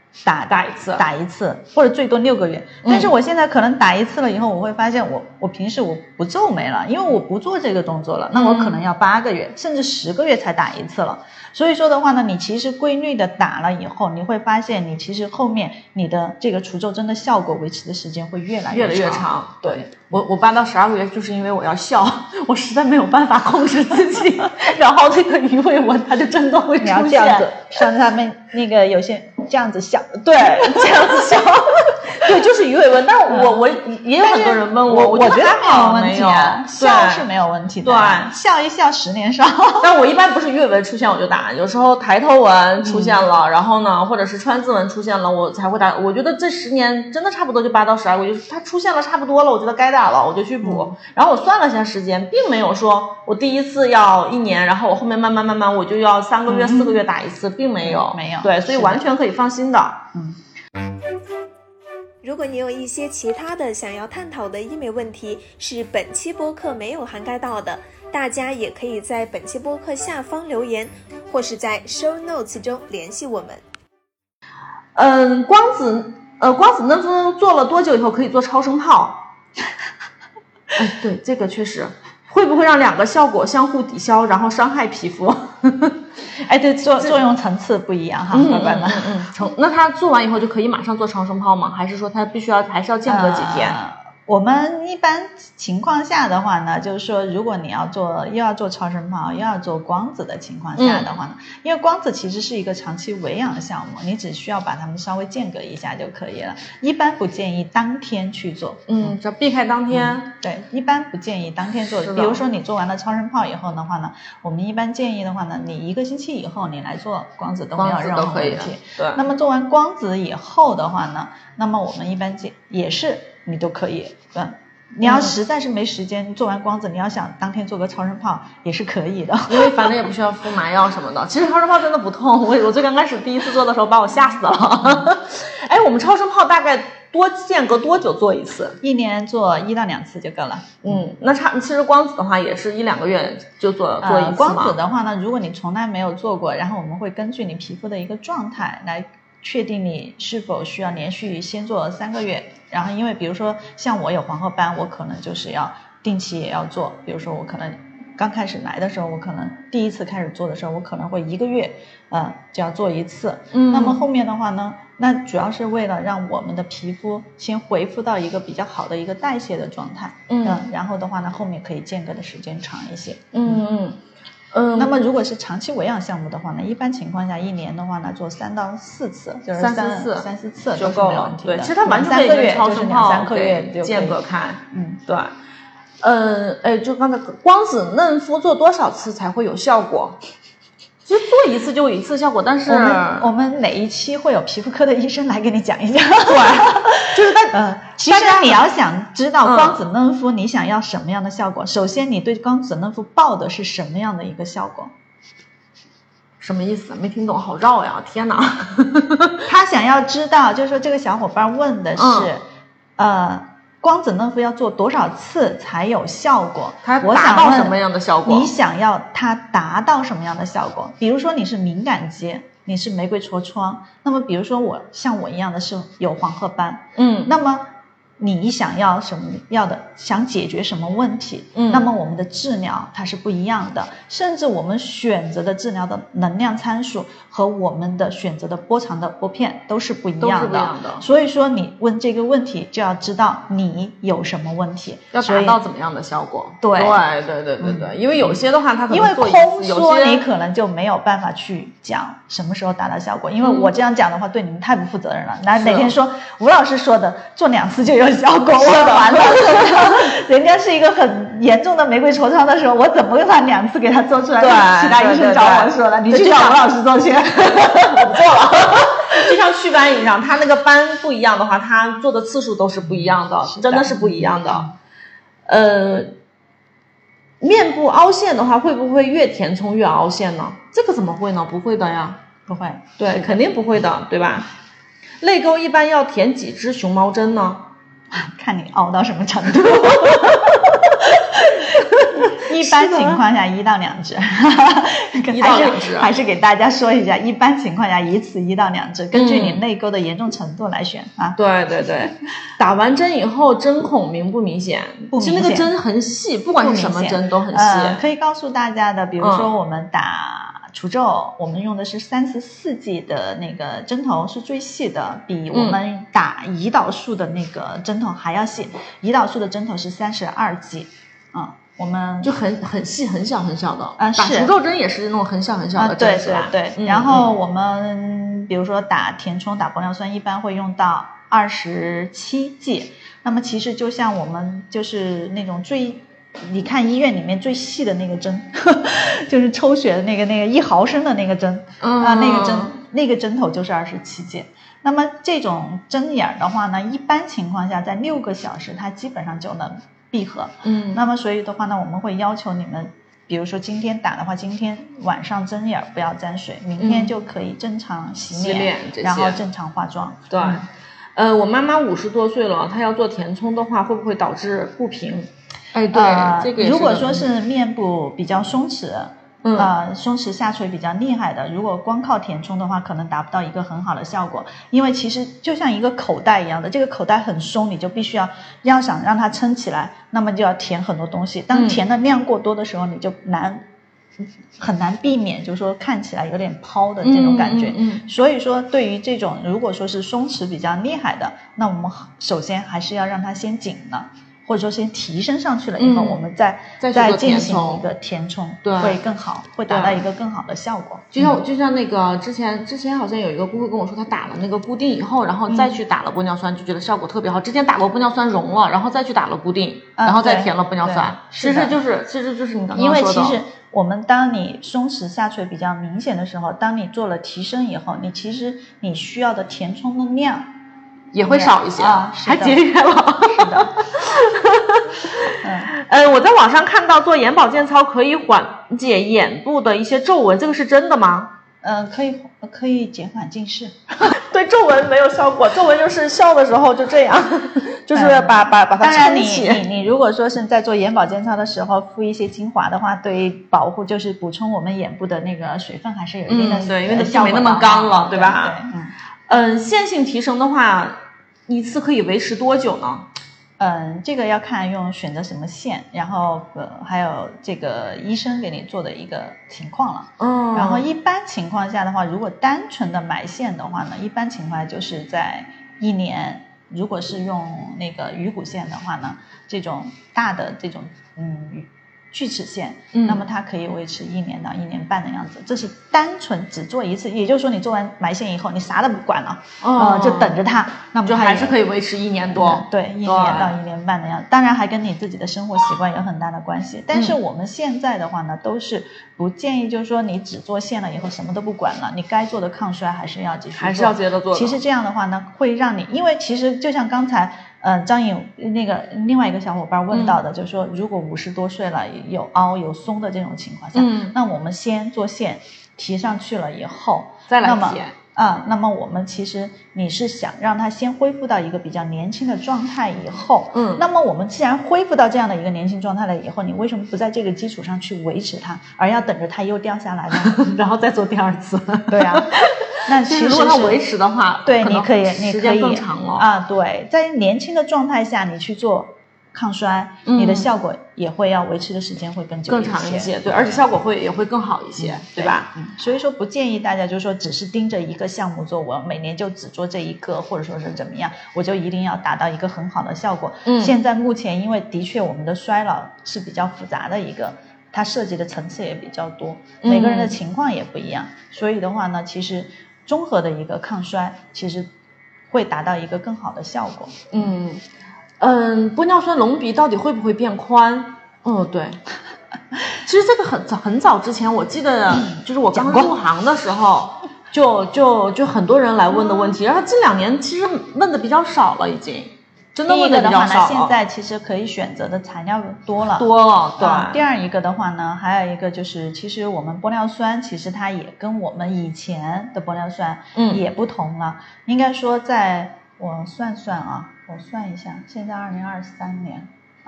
打一次， 或者最多6个月。但是我现在可能打一次了以后，我会发现我平时我不皱眉了，因为我不做这个动作了，那我可能要8个月甚至10个月才打一次了。所以说的话呢，你其实规律的打了以后，你会发现你其实后面你的这个除皱针的效果维持的时间会越来越长。 对， 我8到12个月就是因为我要笑，我实在没有办法控制自己，然后这个鱼尾纹它就真的会出现。 你要这样子，像他们那个有些这样子笑， 对，这样子笑。对，就是鱼尾纹，但我也有很多人问我觉得没有问题啊， 笑是没有问题的， 对， 笑一笑10年少。 但我一般不是鱼尾纹出现我就打，有时候抬头纹出现了，然后呢，或者是川字纹出现了，我才会打。我觉得这10年真的差不多就8到12个月，就是它出现了差不多了，我觉得该打了，我就去补。然后我算了一下时间，并没有说我第一次要1年，然后我后面慢慢我就要3个月、4个月打一次，并没有，对，所以完全可以放心的。 如果你有一些其他的想要探讨的医美问题，是本期播客没有涵盖到的，大家也可以在本期播客下方留言，或是在 show notes 中联系我们。 光子嫩肤做了多久以后可以做超声炮？对，这个确实会不会让2个效果相互抵消，然后伤害皮肤？ 对，作用层次不一样哈，乖乖们。 那他做完以后就可以马上做超声炮吗？还是说他还是要间隔几天？ 我们一般情况下的话呢，就是说如果你又要做超声炮又要做光子的情况下的话呢，因为光子其实是一个长期维养的项目，你只需要把它们稍微间隔一下就可以了，一般不建议当天去做。 只要避开当天。 对，一般不建议当天做。比如说你做完了超声炮以后的话呢，我们一般建议的话呢，你1个星期以后你来做光子都没有任何问题。 对。 那么做完光子以后的话呢，那么我们一般也是你都可以。你要实在是没时间做完光子，你要想当天做个超声炮也是可以的， 因为反正也不需要敷麻药什么的。其实超声炮真的不痛，我最刚开始第一次做的时候把我吓死了。我们超声炮大概间隔多久做一次 ？1年做1到2次就够了。 那其实光子的话也是1-2个月就做一次嘛。 光子的话呢，如果你从来没有做过，然后我们会根据你皮肤的一个状态来确定你是否需要连续先做3个月。然后因为比如说像我有黄褐斑，我可能就是要定期也要做，比如说我可能刚开始来的时候，我可能第一次开始做的时候，我可能会1个月就要做一次。那么后面的话呢，那主要是为了让我们的皮肤先恢复到一个比较好的一个代谢的状态。然后的话呢，后面可以间隔的时间长一些。那么如果是长期维养项目的话呢，一般情况下1年的话呢，做3到4次，就是3、4次就够了。对，其实它完全可以跟超声炮2-3个月就间隔开。对。就刚才光子嫩肤做多少次才会有效果？其实做1次就有1次效果，但是我们哪一期会有皮肤科的医生来给你讲一讲。 对，就是其实你要想知道光子嫩肤你想要什么样的效果，首先你对光子嫩肤抱的是什么样的一个效果？ 什么意思？没听懂，好绕呀！天哪！ 他想要知道，就是说这个小伙伴问的是，光子嫩肤要做多少次才有效果？ 它达到什么样的效果？ 你想要它达到什么样的效果？比如说你是敏感肌，你是玫瑰痤疮，那么比如说像我一样的是有黄褐斑，那么你想要什么样的，想解决什么问题，那么我们的治疗它是不一样的，甚至我们选择的治疗的能量参数和我们的选择的波长的波片都是不一样的。所以说你问这个问题就要知道你有什么问题， 要达到怎么样的效果。 对， 因为有些的话它可能因为空说你可能就没有办法去讲什么时候达到效果，因为我这样讲的话对你们太不负责任了。哪天说吴老师说的做2次就有效果，我完了。人家是一个很严重的玫瑰痤疮的时候，我怎么让2次给他做出来？其他医生找我说了，你去找吴老师做去。 我不做了。就像祛斑一样，他那个斑不一样的话，他做的次数都是不一样的，真的是不一样的。面部凹陷的话，会不会越填充越凹陷呢？这个怎么会呢？不会的呀， 不会。 对，肯定不会的，对吧？泪沟一般要填几支熊猫针呢？ 看你凹到什么程度。 一般情况下1到2支 1到2支还是给大家说一下，一般情况下一次1到2支，根据你内沟的严重程度来选啊。 对对对，打完针以后针孔明不明显？ 不明显， 其实那个针很细，不管是什么针都很细。 可以告诉大家的，比如说我们打除皱，我们用的是34G 的那个针头是最细的，比我们打胰岛素的那个针头还要细。胰岛素的针头是32G，我们就很细很小很小的。 打除皱针也是那种很小很小的针， 对对对。然后我们比如说打填充、打玻尿酸，一般会用到27G。那么其实就像我们就是那种你看医院里面最细的那个针，就是抽血的那个1毫升的那个针，那个针头就是 27G。那么这种针眼的话呢，一般情况下在6个小时它基本上就能闭合。那么所以的话呢，我们会要求你们，比如说今天打的话，今天晚上针眼不要沾水，明天就可以正常洗脸然后正常化妆。 对。我妈妈50多岁了，她要做填充的话，会不会导致不平？哎，对，这个也是。 如果说是面部比较松弛，松弛下垂比较厉害的，如果光靠填充的话，可能达不到一个很好的效果。因为其实就像一个口袋一样的，这个口袋很松，你就必须要想让它撑起来，那么就要填很多东西。当填的量过多的时候，你就很难避免，就是说看起来有点抛的这种感觉。所以说对于这种如果说是松弛比较厉害的，那我们首先还是要让它先紧了，或者说先提升上去了以后，我们再进行一个填充，会更好，会达到一个更好的效果。 就像那个之前好像有一个顾客跟我说，他打了那个固定以后，然后再去打了玻尿酸，就觉得效果特别好。之前打过玻尿酸溶了，然后再去打了固定，然后再填了玻尿酸。其实就是你刚刚说的。 因为其实我们当你松弛下垂比较明显的时候，当你做了提升以后，其实你需要的填充的量也会少一些，还节约了。 是的。 我在网上看到做眼保健操可以缓解眼部的一些皱纹，这个是真的吗？ 可以减缓近视。 对皱纹没有效果，皱纹就是笑的时候就这样，就是把它撑起。 当然你如果说是在做眼保健操的时候敷一些精华的话，对于保护就是补充我们眼部的那个水分还是有一定的对，因为它没那么干了，对吧？ 对。 线性提升的话，一次可以维持多久呢？ 这个要看选择什么线，然后还有这个医生给你做的一个情况了。然后一般情况下的话，如果单纯的埋线的话呢，一般情况下就是在1年。如果是用那个鱼骨线的话呢，这种大的这种锯齿线，那么它可以维持1年到1年半的样子。这是单纯只做一次，也就是说你做完埋线以后，你啥都不管了，就等着它，那么就还是可以维持1年多。 对，1年到1年半的样子。当然还跟你自己的生活习惯有很大的关系。但是我们现在的话呢，都是不建议，就是说你只做线了以后什么都不管了，你该做的抗衰还是要继续做， 还是要接着做的。 其实这样的话呢，会让你，因为其实就像刚才张颖那个另外一个小伙伴问到的，就是说如果50多岁了有凹有松的这种情况下，那我们先做线提上去了以后再来填。 那么我们其实你是想让它先恢复到一个比较年轻的状态以后，那么我们既然恢复到这样的一个年轻状态了以后，你为什么不在这个基础上去维持它，而要等着它又掉下来呢？ 然后再做第2次？ 对啊。那其实如果它维持的话， 对，你可以时间更长了对，在年轻的状态下你去做抗衰，你的效果也会要维持的时间会更久更长一些，对，而且效果也会更好一些，对吧？ 所以说不建议大家就是说只是盯着一个项目做，我每年就只做这一个，或者说是怎么样，我就一定要达到一个很好的效果。现在目前因为的确我们的衰老是比较复杂的一个，它涉及的层次也比较多，每个人的情况也不一样，所以的话呢，其实综合的一个抗衰其实会达到一个更好的效果。 玻尿酸隆鼻到底会不会变宽？对。其实这个很早之前，我记得就是我刚入行的时候，就很多人来问的问题，然后这2年其实问的比较少了，已经真的问的比较少了。 现在其实可以选择的材料多了， 对。 第二一个的话呢，还有一个就是，其实我们玻尿酸其实它也跟我们以前的玻尿酸也不同了。应该说我算一下，现在2023年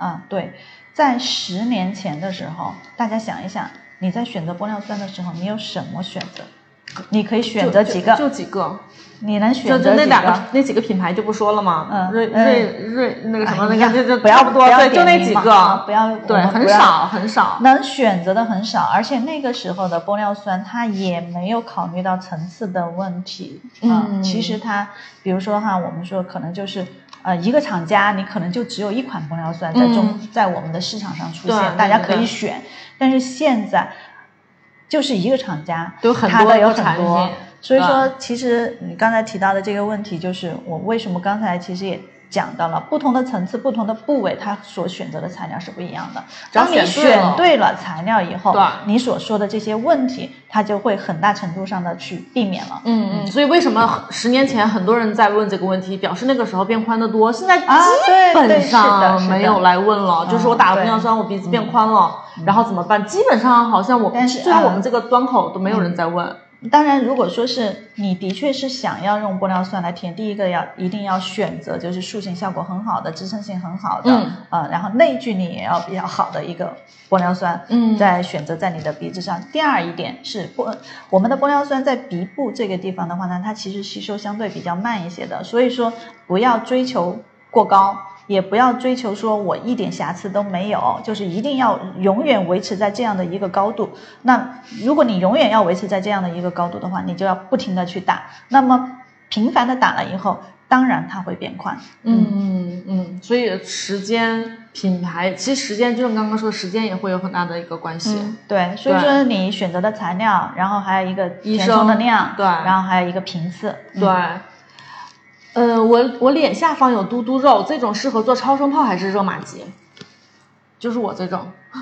对，在10年前的时候，大家想一想，你在选择玻尿酸的时候，你有什么选择？你可以选择几个， 就几个。 你能选择就那几个品牌就不说了嘛，瑞那个什么那个就不要多，对，就那几个， 不要对，很少， 能选择的很少，而且那个时候的玻尿酸它也没有考虑到层次的问题，其实它比如说我们说可能就是一个厂家你可能就只有一款玻尿酸在我们的市场上出现，大家可以选，但是现在就是一个厂家它的有很多。所以说其实你刚才提到的这个问题，就是我为什么刚才其实也讲到了，不同的层次不同的部位它所选择的材料是不一样的，当你选对了材料以后，你所说的这些问题它就会很大程度上的去避免了。 所以为什么10年前很多人在问这个问题，表示那个时候变宽的多，现在基本上没有来问了，就是我打了玻尿酸我鼻子变宽了，然后怎么办，基本上好像虽然我们这个端口都没有人在问。 当然如果说是你的确是想要用玻尿酸来填，第一个一定要选择就是塑形效果很好的，支撑性很好的，然后内聚力也要比较好的一个玻尿酸，再选择在你的鼻子上。第二一点是我们的玻尿酸在鼻部这个地方的话呢，它其实吸收相对比较慢一些的，所以说不要追求过高，也不要追求说我一点瑕疵都没有，就是一定要永远维持在这样的一个高度。那如果你永远要维持在这样的一个高度的话，你就要不停的去打，那么频繁的打了以后，当然它会变宽。 所以时间品牌，其实时间就是刚刚说的时间也会有很大的一个关系。 对，所以说你选择的材料，然后还有一个填充的量， 对， 然后还有一个频次， 对。我脸下方有嘟嘟肉，这种适合做超声炮还是热玛吉？就是我这种。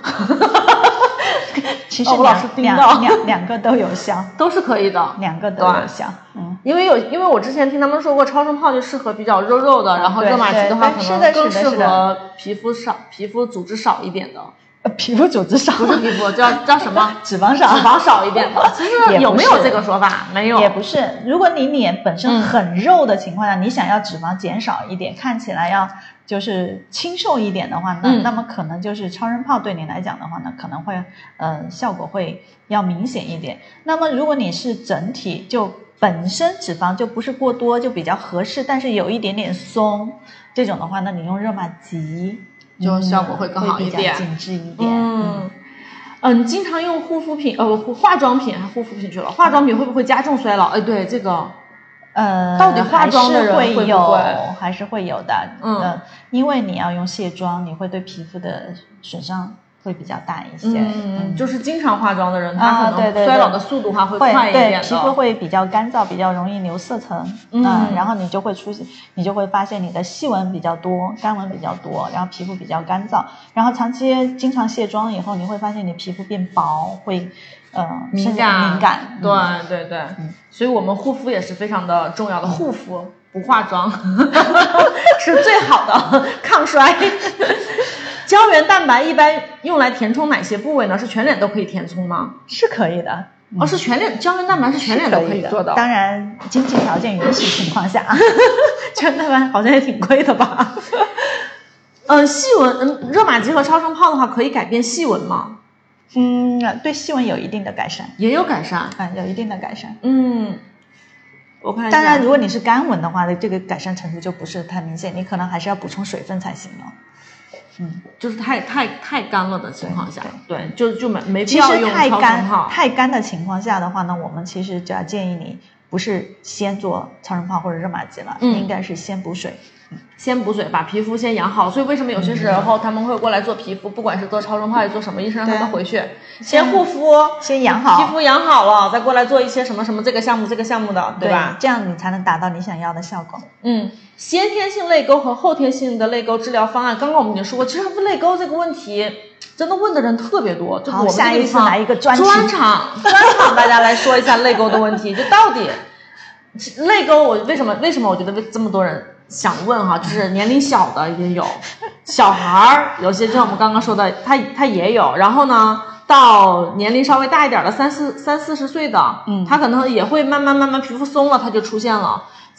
其实两个都有效， 都是可以的， 两个都有效。 因为我之前听他们说过，超声炮就适合比较肉的，然后热玛吉的话可能更适合皮肤组织少一点的。 皮肤组织少， 不是皮肤，叫什么？ 脂肪少一点的。其实有没有这个说法？没有， 也不是。如果你脸本身很肉的情况下，你想要脂肪减少一点，看起来要就是清瘦一点的话，那么可能就是超声炮对你来讲的话呢，可能会效果会要明显一点。那么如果你是整体就本身脂肪就不是过多，就比较合适，但是有一点点松，这种的话呢，你用热玛吉就效果会更好一点， 会比较紧致一点。 你经常用护肤品化妆品还护肤品去了，化妆品会不会加重衰老？对这个到底化妆的人会不会还是会有的。因为你要用卸妆，你会对皮肤的损伤会比较大一些。 就是经常化妆的人，他可能衰老的速度会快一点的， 对，皮肤会比较干燥，比较容易留色层。然后你就会发现你的细纹比较多，干纹比较多，然后皮肤比较干燥。然后长期经常卸妆以后，你会发现你皮肤变薄，会敏感。对。所以我们护肤也是非常的重要的，护肤不化妆是最好的抗衰。胶原蛋白一般用来填充哪些部位呢？是全脸都可以填充吗？ 是可以的。 是全脸，胶原蛋白是全脸都可以做的。 当然经济条件允许情况下。 胶原蛋白好像也挺贵的吧。细纹，热玛吉和超声炮的话可以改变细纹吗？ 对细纹有一定的改善， 也有改善， 有一定的改善。 我看一下。 当然如果你是干纹的话，这个改善程度就不是太明显，你可能还是要补充水分才行了。 就是太干了的情况下，对，就没必要用超声炮。 太干的情况下的话呢，我们其实就要建议你不是先做超声炮或者热玛吉了，应该是先补水。 先补水，把皮肤先养好。所以为什么有些时候他们会过来做皮肤，不管是做超声炮还是做什么，医生让他们回去先护肤， 先养好皮肤，养好了再过来做一些什么这个项目的，对吧？ 这样你才能达到你想要的效果。 先天性泪沟和后天性的泪沟治疗方案，刚刚我们已经说过，其实泪沟这个问题真的问的人特别多。 好，下一次来一个专场，大家来说一下泪沟的问题。就到底泪沟，我为什么我觉得这么多人想问哈，就是年龄小的也有，小孩有些就像我们刚刚说的，他也有，然后呢，到年龄稍微大一点的30-40岁的，他可能也会慢慢皮肤松了，他就出现了。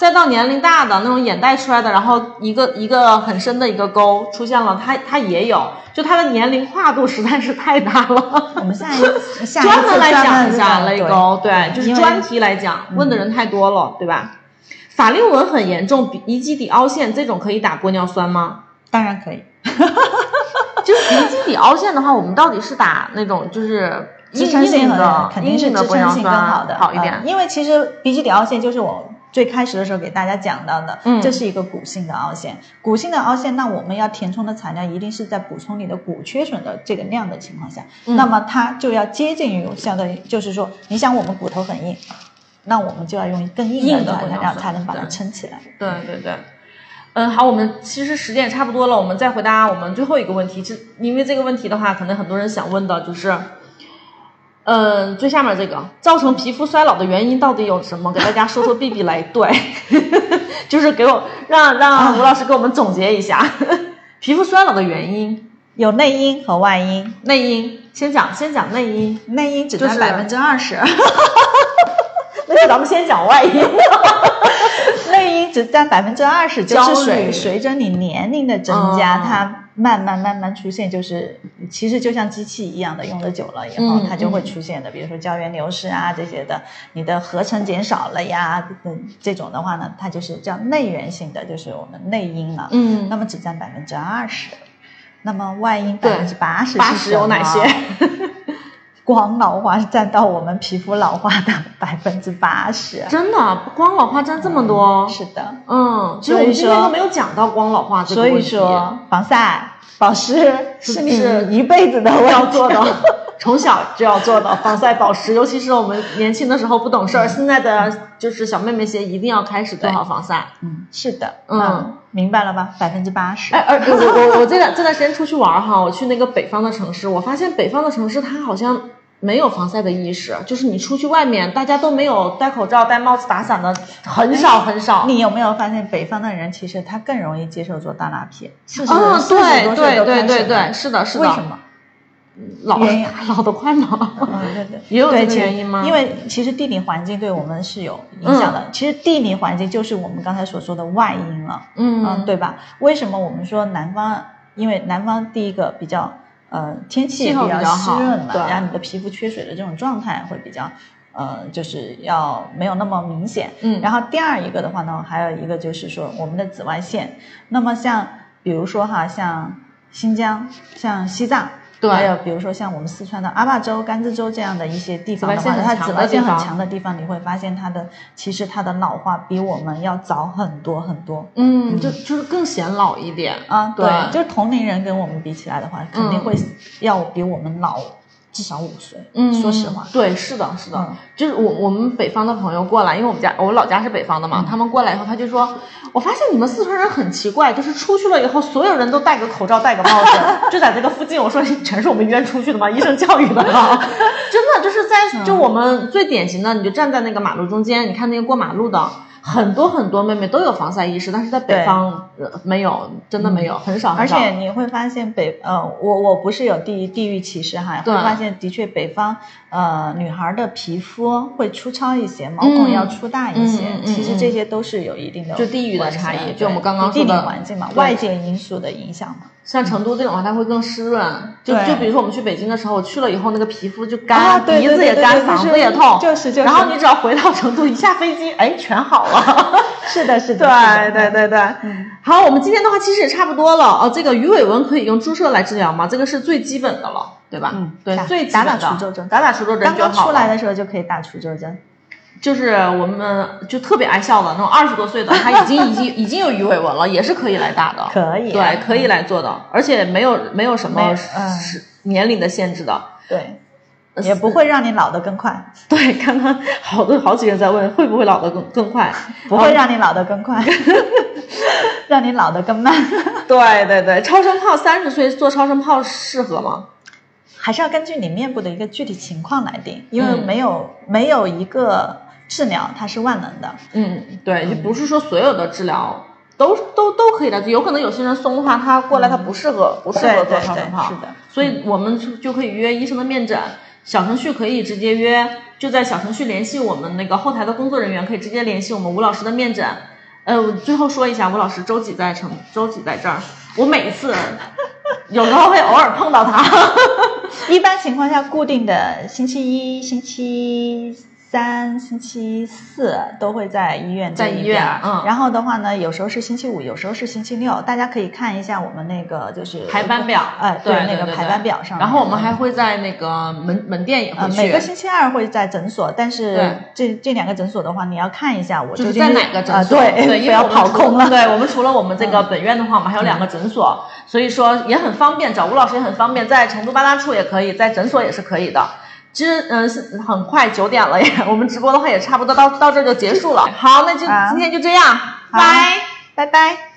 再到年龄大的那种眼袋出来的，然后一个很深的一个沟出现了，它也有，就它的年龄跨度实在是太大了。 我们下专门来讲一下泪沟，对，就是专题来讲，问的人太多了，对吧？法令纹很严重，鼻基底凹陷这种可以打玻尿酸吗？ 当然可以。 就是鼻基底凹陷的话，我们到底是打那种就是支撑性的，肯定是的支撑性更好的， 好一点。 因为其实鼻基底凹陷就是我最开始的时候给大家讲到的，这是一个骨性的凹陷。骨性的凹陷，那我们要填充的材料一定是在补充你的骨缺损的这个量的情况下，那么它就要接近于相当于就是说，你想我们骨头很硬，那我们就要用更硬的材料才能把它撑起来。 对对对。好，我们其实时间也差不多了，我们再回答我们最后一个问题。因为这个问题的话，可能很多人想问的就是，最下面这个造成皮肤衰老的原因到底有什么？给大家说B B 来，对，就是让吴老师给我们总结一下皮肤衰老的原因。 有内因和外因。 内因先讲内因， 内因只占20%。 那咱们先讲外因。 内因只占20%，就是随着你年龄的增加，它慢慢出现，就是其实就像机器一样的，用的久了以后，它就会出现的，比如说胶原流失啊这些的，你的合成减少了呀，这种的话呢，它就是叫内源性的，就是我们内因了。那么只占20%，那么外因80% 有哪些？ 光老化占到我们皮肤老化的80%， 真的，光老化占这么多？ 是的， 其实我们今天都没有讲到光老化这个问题。 所以说，防晒、保湿是你一辈子的要做的，从小就要做的防晒保湿，尤其是我们年轻的时候不懂事儿，现在的就是小妹妹些一定要开始做好防晒。 是的，明白了吧？80%。 我这段时间出去玩哈，我去那个北方的城市，我发现北方的城市它好像没有防晒的意识，就是你出去外面，大家都没有戴口罩、戴帽子、打伞的，很少。 你有没有发现北方的人其实他更容易接受做大拉皮？ 对，是的。 为什么？ 老得快吗？对，也有这个原因吗？ 因为其实地理环境对我们是有影响的。其实地理环境就是我们刚才所说的外因了，对吧？为什么我们说南方？因为南方第一个比较天气也比较湿润嘛，然后你的皮肤缺水的这种状态会比较就是要没有那么明显。然后第二一个的话呢，还有一个就是说我们的紫外线。那么像比如说像新疆、像西藏。还有比如说像我们四川的阿坝州、甘孜州这样的一些地方的话，它紫外线很强的地方，你会发现其实它的老化比我们要早很多很多。 就是更显老一点啊。对，就是同龄人跟我们比起来的话，肯定会要比我们老至少5岁。说实话， 对，是的。就是我们北方的朋友过来，因为我老家是北方的嘛，他们过来以后他就说，我发现你们四川人很奇怪，就是出去了以后，所有人都戴个口罩、戴个帽子，就在这个附近。我说全是我们医院出去的吗？医生教育的吗？真的就是就我们最典型的，你就站在那个马路中间，你看那个过马路的。很多妹妹都有防晒意识，但是在北方没有，真的没有，很少。 而且你会发现我不是有地域歧视哈，会发现的确北方女孩的皮肤会粗糙一些，毛孔要粗大一些，其实这些都是有一定的就地域的差异，就我们刚刚说的地理环境嘛，外界因素的影响嘛。 像成都这种的话，它会更湿润。就比如说我们去北京的时候，我去了以后那个皮肤就干，鼻子也干，嗓子也痛。 就是。 然后你只要回到成都，一下飞机，全好了。 是的。 对。好，我们今天的话其实也差不多了。这个鱼尾纹可以用注射来治疗吗？这个是最基本的了，对吧？对，最基本的。 打除皱针， 打除皱针就好了。 刚刚出来的时候就可以打除皱针。 就是我们就特别爱笑的那种20多岁的，他已经有鱼尾纹了，也是可以来打的。 可以。 对，可以来做的，而且没有什么年龄的限制的。 对。也不会让你老得更快。 对，刚刚好几个人在问会不会老得更快， 不会让你老得更快，让你老得更慢。 对，超声炮30岁做超声炮适合吗？ 还是要根据你面部的一个具体情况来定，因为没有一个治疗它是万能的。 对，就不是说所有的治疗都可以的，有可能有些人松的话，他过来他不适合做超声炮。 是的。 所以我们就可以约医生的面诊。小程序可以直接约，就在小程序联系我们那个后台的工作人员，可以直接联系我们吴老师的面诊， 我最后说一下，吴老师周几在这儿，我每一次有时候会偶尔碰到他。 一般情况下，固定的星期一、星期三、星期四都会在医院这一边，然后的话呢，有时候是星期五，有时候是星期六，大家可以看一下我们那个就是排班表， 对那个排班表上面。 然后我们还会在那个门店也会去， 每个星期二会在诊所，但是这两个诊所的话，你要看一下我就是在哪个诊所， 对，不要跑空了。 对，我们除了我们这个本院的话，我们还有2个诊所，所以说也很方便，找吴老师也很方便，在成都八大处也可以，在诊所也是可以的。其实很快9点了耶，我们直播的话也差不多到这就结束了。好，那就今天就这样，拜拜。